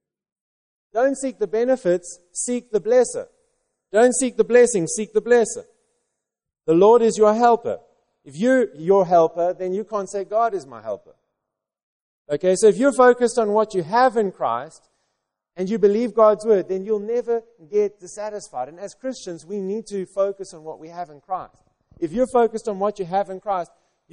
Don't seek the benefits, seek the blesser. Don't seek the blessing, seek the blesser. The Lord is your helper. If you're your helper, then you can't say God is my helper. Okay, so if you're focused on what you have in Christ, and you believe God's word, then you'll never get dissatisfied. And as Christians, we need to focus on what we have in Christ. If you're focused on what you have in Christ,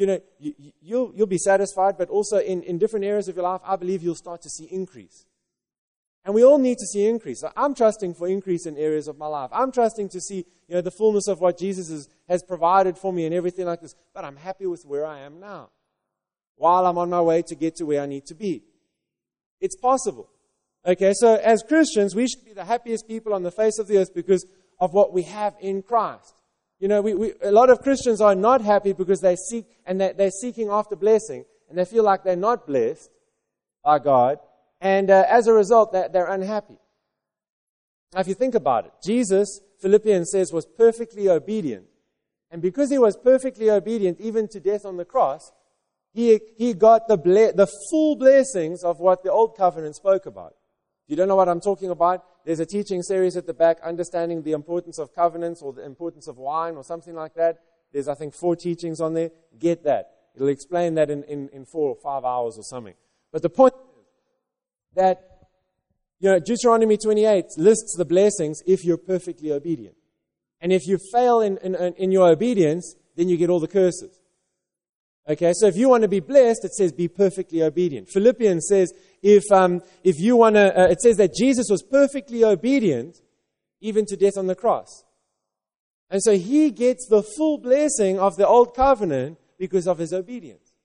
you'll be satisfied, but also in different areas of your life, I believe you'll start to see increase. And we all need to see increase. So I'm trusting for increase in areas of my life. I'm trusting to see, the fullness of what Jesus has provided for me and everything like this. But I'm happy with where I am now, while I'm on my way to get to where I need to be. It's possible. Okay, so as Christians, we should be the happiest people on the face of the earth because of what we have in Christ. A lot of Christians are not happy because they're seeking after blessing, and they feel like they're not blessed by God, and as a result, they're unhappy. Now, if you think about it, Jesus, Philippians says, was perfectly obedient, and because He was perfectly obedient, even to death on the cross, He got the full blessings of what the Old Covenant spoke about. If you don't know what I'm talking about, there's a teaching series at the back, Understanding the Importance of Covenants or the Importance of Wine or something like that. There's, I think, 4 teachings on there. Get that. It'll explain that in 4 or 5 hours or something. But the point is that, Deuteronomy 28 lists the blessings if you're perfectly obedient. And if you fail in your obedience, then you get all the curses. Okay, so if you want to be blessed, it says be perfectly obedient. Philippians says if you want to, it says that Jesus was perfectly obedient even to death on the cross. And so He gets the full blessing of the Old Covenant because of His obedience.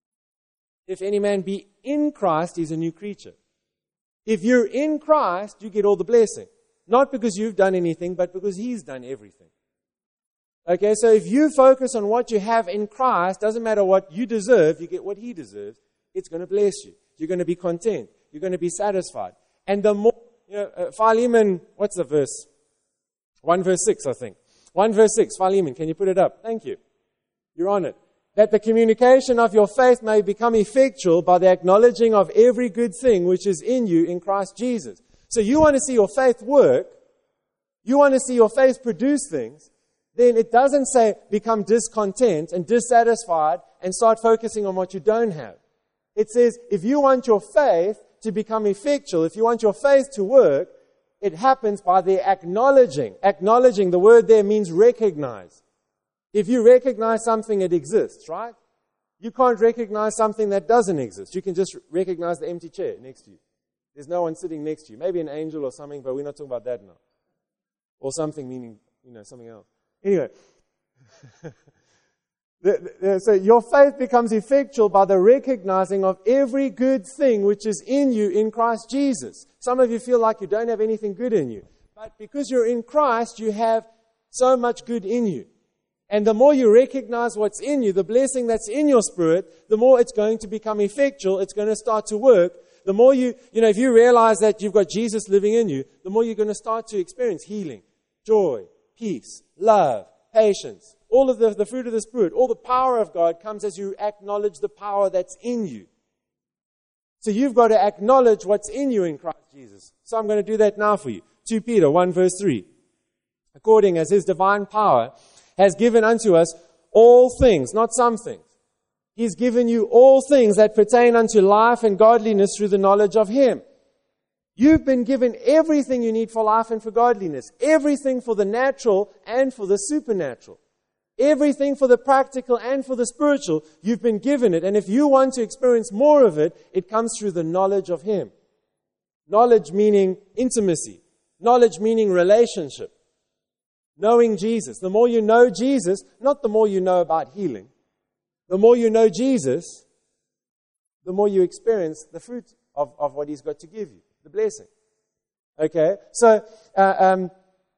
If any man be in Christ, he's a new creature. If you're in Christ, you get all the blessing. Not because you've done anything, but because He's done everything. Okay, so if you focus on what you have in Christ, doesn't matter what you deserve, you get what He deserves, it's going to bless you. You're going to be content. You're going to be satisfied. And the more, Philemon, what's the verse? 1 verse 6, I think. 1 verse 6, Philemon, can you put it up? Thank you. You're on it. That the communication of your faith may become effectual by the acknowledging of every good thing which is in you in Christ Jesus. So you want to see your faith work, you want to see your faith produce things, then it doesn't say become discontent and dissatisfied and start focusing on what you don't have. It says if you want your faith to become effectual, if you want your faith to work, it happens by the acknowledging. Acknowledging, the word there means recognize. If you recognize something, it exists, right? You can't recognize something that doesn't exist. You can just recognize the empty chair next to you. There's no one sitting next to you. Maybe an angel or something, but we're not talking about that now. Or something meaning, something else. Anyway, so your faith becomes effectual by the recognizing of every good thing which is in you in Christ Jesus. Some of you feel like you don't have anything good in you. But because you're in Christ, you have so much good in you. And the more you recognize what's in you, the blessing that's in your spirit, the more it's going to become effectual. It's going to start to work. The more if you realize that you've got Jesus living in you, the more you're going to start to experience healing, joy, peace, love, patience, all of the fruit of the Spirit, all the power of God comes as you acknowledge the power that's in you. So you've got to acknowledge what's in you in Christ Jesus. So I'm going to do that now for you. 2 Peter 1 verse 3. According as His divine power has given unto us all things, not some things. He's given you all things that pertain unto life and godliness through the knowledge of Him. You've been given everything you need for life and for godliness. Everything for the natural and for the supernatural. Everything for the practical and for the spiritual. You've been given it. And if you want to experience more of it, it comes through the knowledge of Him. Knowledge meaning intimacy. Knowledge meaning relationship. Knowing Jesus. The more you know Jesus, not the more you know about healing. The more you know Jesus, the more you experience the fruit of what He's got to give you. The blessing. Okay? So, the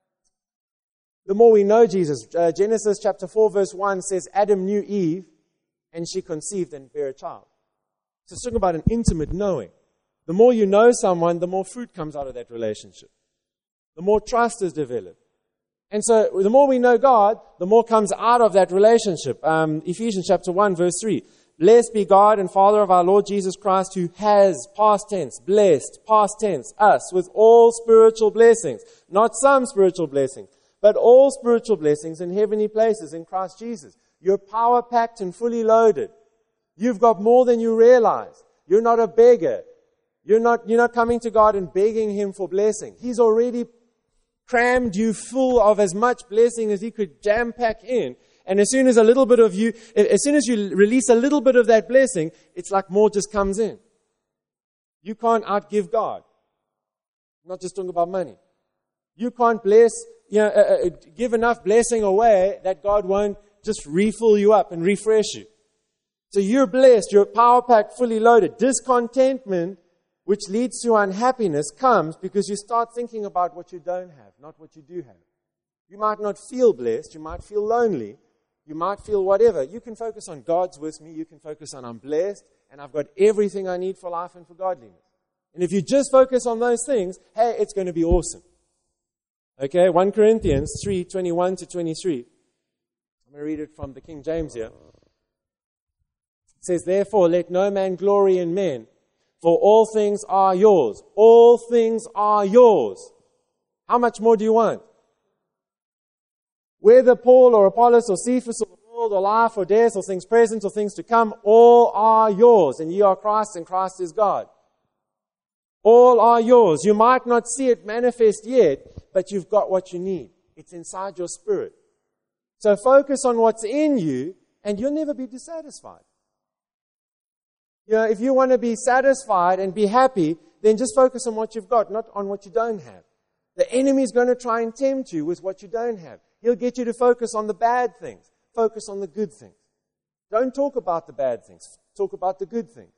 more we know Jesus, Genesis chapter 4 verse 1 says, Adam knew Eve, and she conceived and bare a child. So it's talking about an intimate knowing. The more you know someone, the more fruit comes out of that relationship. The more trust is developed. And so the more we know God, the more comes out of that relationship. Ephesians chapter 1 verse 3. Blessed be God and Father of our Lord Jesus Christ, who has, past tense, blessed, past tense, us with all spiritual blessings. Not some spiritual blessings, but all spiritual blessings in heavenly places in Christ Jesus. You're power-packed and fully loaded. You've got more than you realize. You're not a beggar. You're not coming to God and begging Him for blessing. He's already crammed you full of as much blessing as He could jam-pack in. And as soon as you release a little bit of that blessing, it's like more just comes in. You can't outgive God. I'm not just talking about money. You can't give enough blessing away that God won't just refill you up and refresh you. So you're blessed, you're power-packed, fully loaded. Discontentment, which leads to unhappiness, comes because you start thinking about what you don't have, not what you do have. You might not feel blessed, you might feel lonely, you might feel whatever. You can focus on God's with me, you can focus on I'm blessed, and I've got everything I need for life and for godliness. And if you just focus on those things, hey, it's going to be awesome. Okay, 1 Corinthians 3, 21 to 23. I'm going to read it from the King James here. It says, therefore, let no man glory in men, for all things are yours. All things are yours. How much more do you want? Whether Paul or Apollos or Cephas or the world or life or death or things present or things to come, all are yours. And ye are Christ and Christ is God. All are yours. You might not see it manifest yet, but you've got what you need. It's inside your spirit. So focus on what's in you and you'll never be dissatisfied. You know, if you want to be satisfied and be happy, then just focus on what you've got, not on what you don't have. The enemy is going to try and tempt you with what you don't have. He'll get you to focus on the bad things. Focus on the good things. Don't talk about the bad things. Talk about the good things.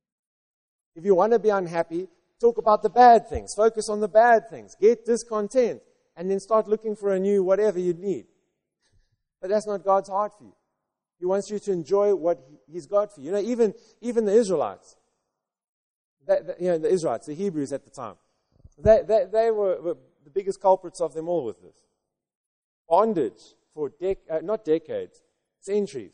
If you want to be unhappy, talk about the bad things. Focus on the bad things. Get discontent. And then start looking for a new whatever you need. But that's not God's heart for you. He wants you to enjoy what He's got for you. You know, even the Israelites, the Hebrews at the time, they were the biggest culprits of them all with this. Bondage for not decades, centuries.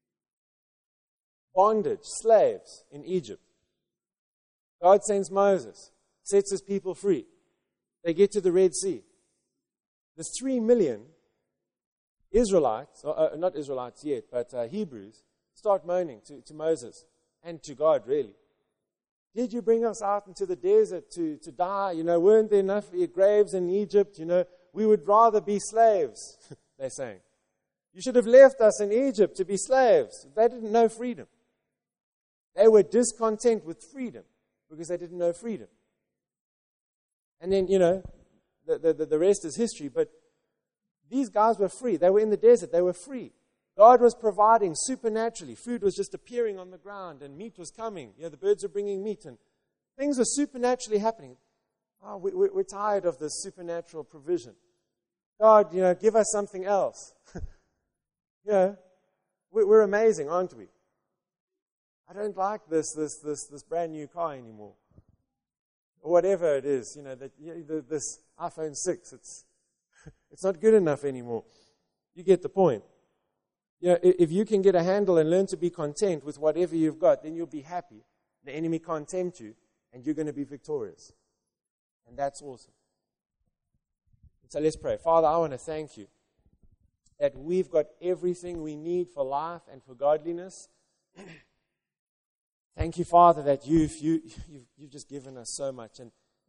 Bondage, slaves in Egypt. God sends Moses, sets His people free. They get to the Red Sea. There's 3 million Israelites, not Israelites yet, but Hebrews, start moaning to Moses and to God, really. Did you bring us out into the desert to die? You know, weren't there enough graves in Egypt? You know, we would rather be slaves, they're saying. You should have left us in Egypt to be slaves. They didn't know freedom. They were discontent with freedom because they didn't know freedom. And then, you know, the rest is history, but these guys were free. They were in the desert. They were free. God was providing supernaturally. Food was just appearing on the ground and meat was coming. You know, the birds were bringing meat and things were supernaturally happening. Oh, we're tired of this supernatural provision. God, you know, give us something else. You know, we're amazing, aren't we? I don't like this brand new car anymore. Or whatever it is, you know, this iPhone 6, it's not good enough anymore. You get the point. You know, if you can get a handle and learn to be content with whatever you've got, then you'll be happy. The enemy can't tempt you, and you're going to be victorious. And that's awesome. So let's pray. Father, I want to thank you that we've got everything we need for life and for godliness. Thank you, Father, that you've just given us so much. And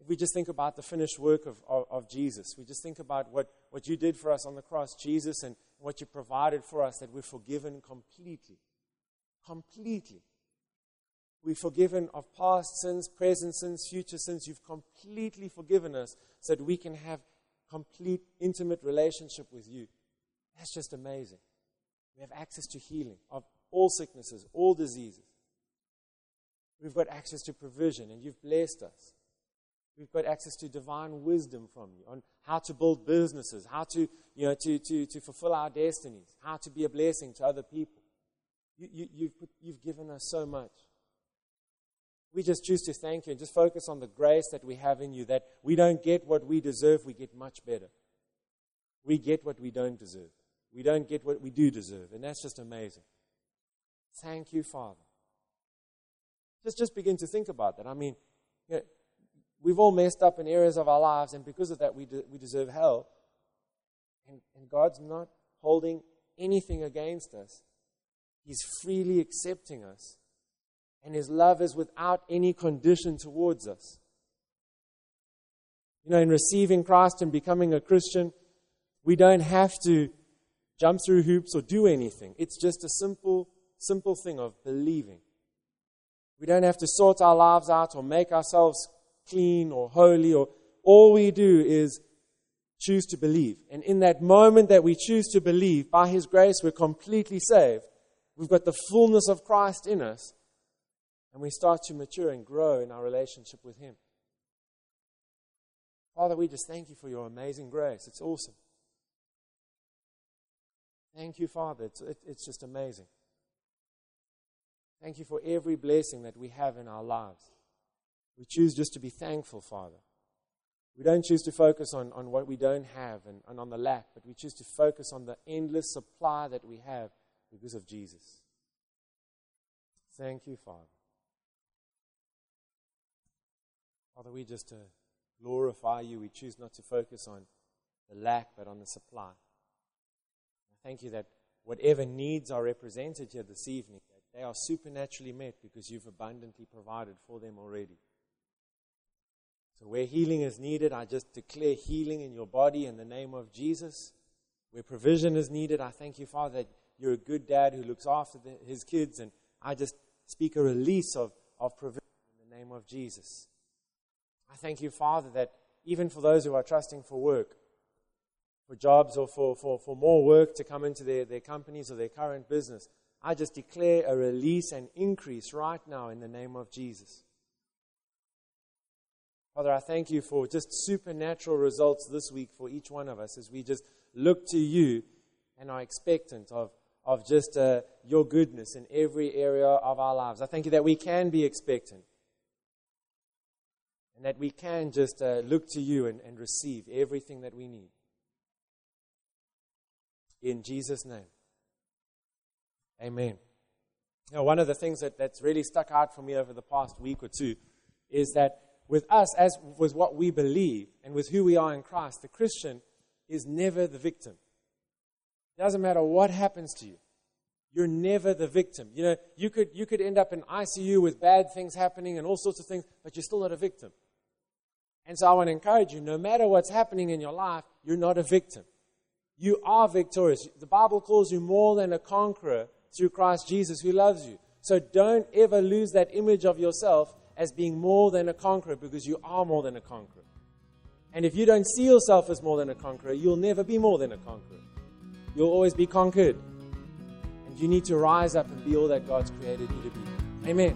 if we just think about the finished work of Jesus, we just think about what you did for us on the cross, Jesus, and what you provided for us, that we're forgiven completely. Completely. We're forgiven of past sins, present sins, future sins. You've completely forgiven us so that we can have complete, intimate relationship with you. That's just amazing. We have access to healing of all sicknesses, all diseases. We've got access to provision, and you've blessed us. We've got access to divine wisdom from you on how to build businesses, how to fulfill our destinies, how to be a blessing to other people. You've given us so much. We just choose to thank you and just focus on the grace that we have in you, that we don't get what we deserve, we get much better. We get what we don't deserve. We don't get what we do deserve, and that's just amazing. Thank you, Father. Just begin to think about that. I mean, we've all messed up in areas of our lives, and because of that, we deserve hell. And God's not holding anything against us. He's freely accepting us. And His love is without any condition towards us. In receiving Christ and becoming a Christian, we don't have to jump through hoops or do anything. It's just a simple thing of believing. We don't have to sort our lives out or make ourselves clean or holy. All we do is choose to believe. And in that moment that we choose to believe, by His grace, we're completely saved. We've got the fullness of Christ in us. And we start to mature and grow in our relationship with Him. Father, we just thank you for your amazing grace. It's awesome. Thank you, Father. It's just amazing. Thank you for every blessing that we have in our lives. We choose just to be thankful, Father. We don't choose to focus on what we don't have and on the lack, but we choose to focus on the endless supply that we have because of Jesus. Thank you, Father. Father, we just glorify you. We choose not to focus on the lack, but on the supply. I thank you that whatever needs are represented here this evening, that they are supernaturally met because you've abundantly provided for them already. So where healing is needed, I just declare healing in your body in the name of Jesus. Where provision is needed, I thank you, Father, that you're a good dad who looks after his kids, and I just speak a release of provision in the name of Jesus. I thank you, Father, that even for those who are trusting for work, for jobs or for more work to come into their companies or their current business, I just declare a release and increase right now in the name of Jesus. Father, I thank you for just supernatural results this week for each one of us as we just look to you and are expectant of just your goodness in every area of our lives. I thank you that we can be expectant. And that we can just look to you and receive everything that we need. In Jesus' name. Amen. Now, one of the things that's really stuck out for me over the past week or two is that with us, as with what we believe and with who we are in Christ, the Christian is never the victim. It doesn't matter what happens to you. You're never the victim. You could end up in ICU with bad things happening and all sorts of things, but you're still not a victim. And so I want to encourage you, no matter what's happening in your life, you're not a victim. You are victorious. The Bible calls you more than a conqueror through Christ Jesus who loves you. So don't ever lose that image of yourself as being more than a conqueror, because you are more than a conqueror. And if you don't see yourself as more than a conqueror, you'll never be more than a conqueror. You'll always be conquered. And you need to rise up and be all that God's created you to be. Amen.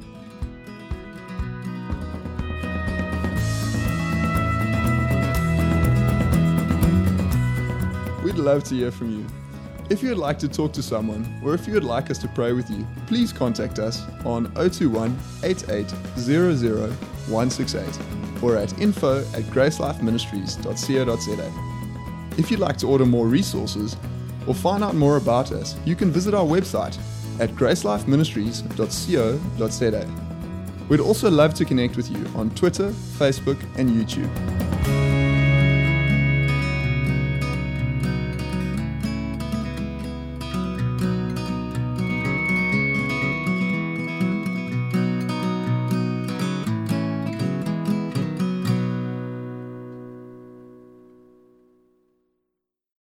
We'd love to hear from you. If you would like to talk to someone, or if you would like us to pray with you, please contact us on 021 8800 168 or at info@gracelifeministries.co.za. If you'd like to order more resources or find out more about us, you can visit our website at gracelifeministries.co.za. We'd also love to connect with you on Twitter, Facebook, and YouTube.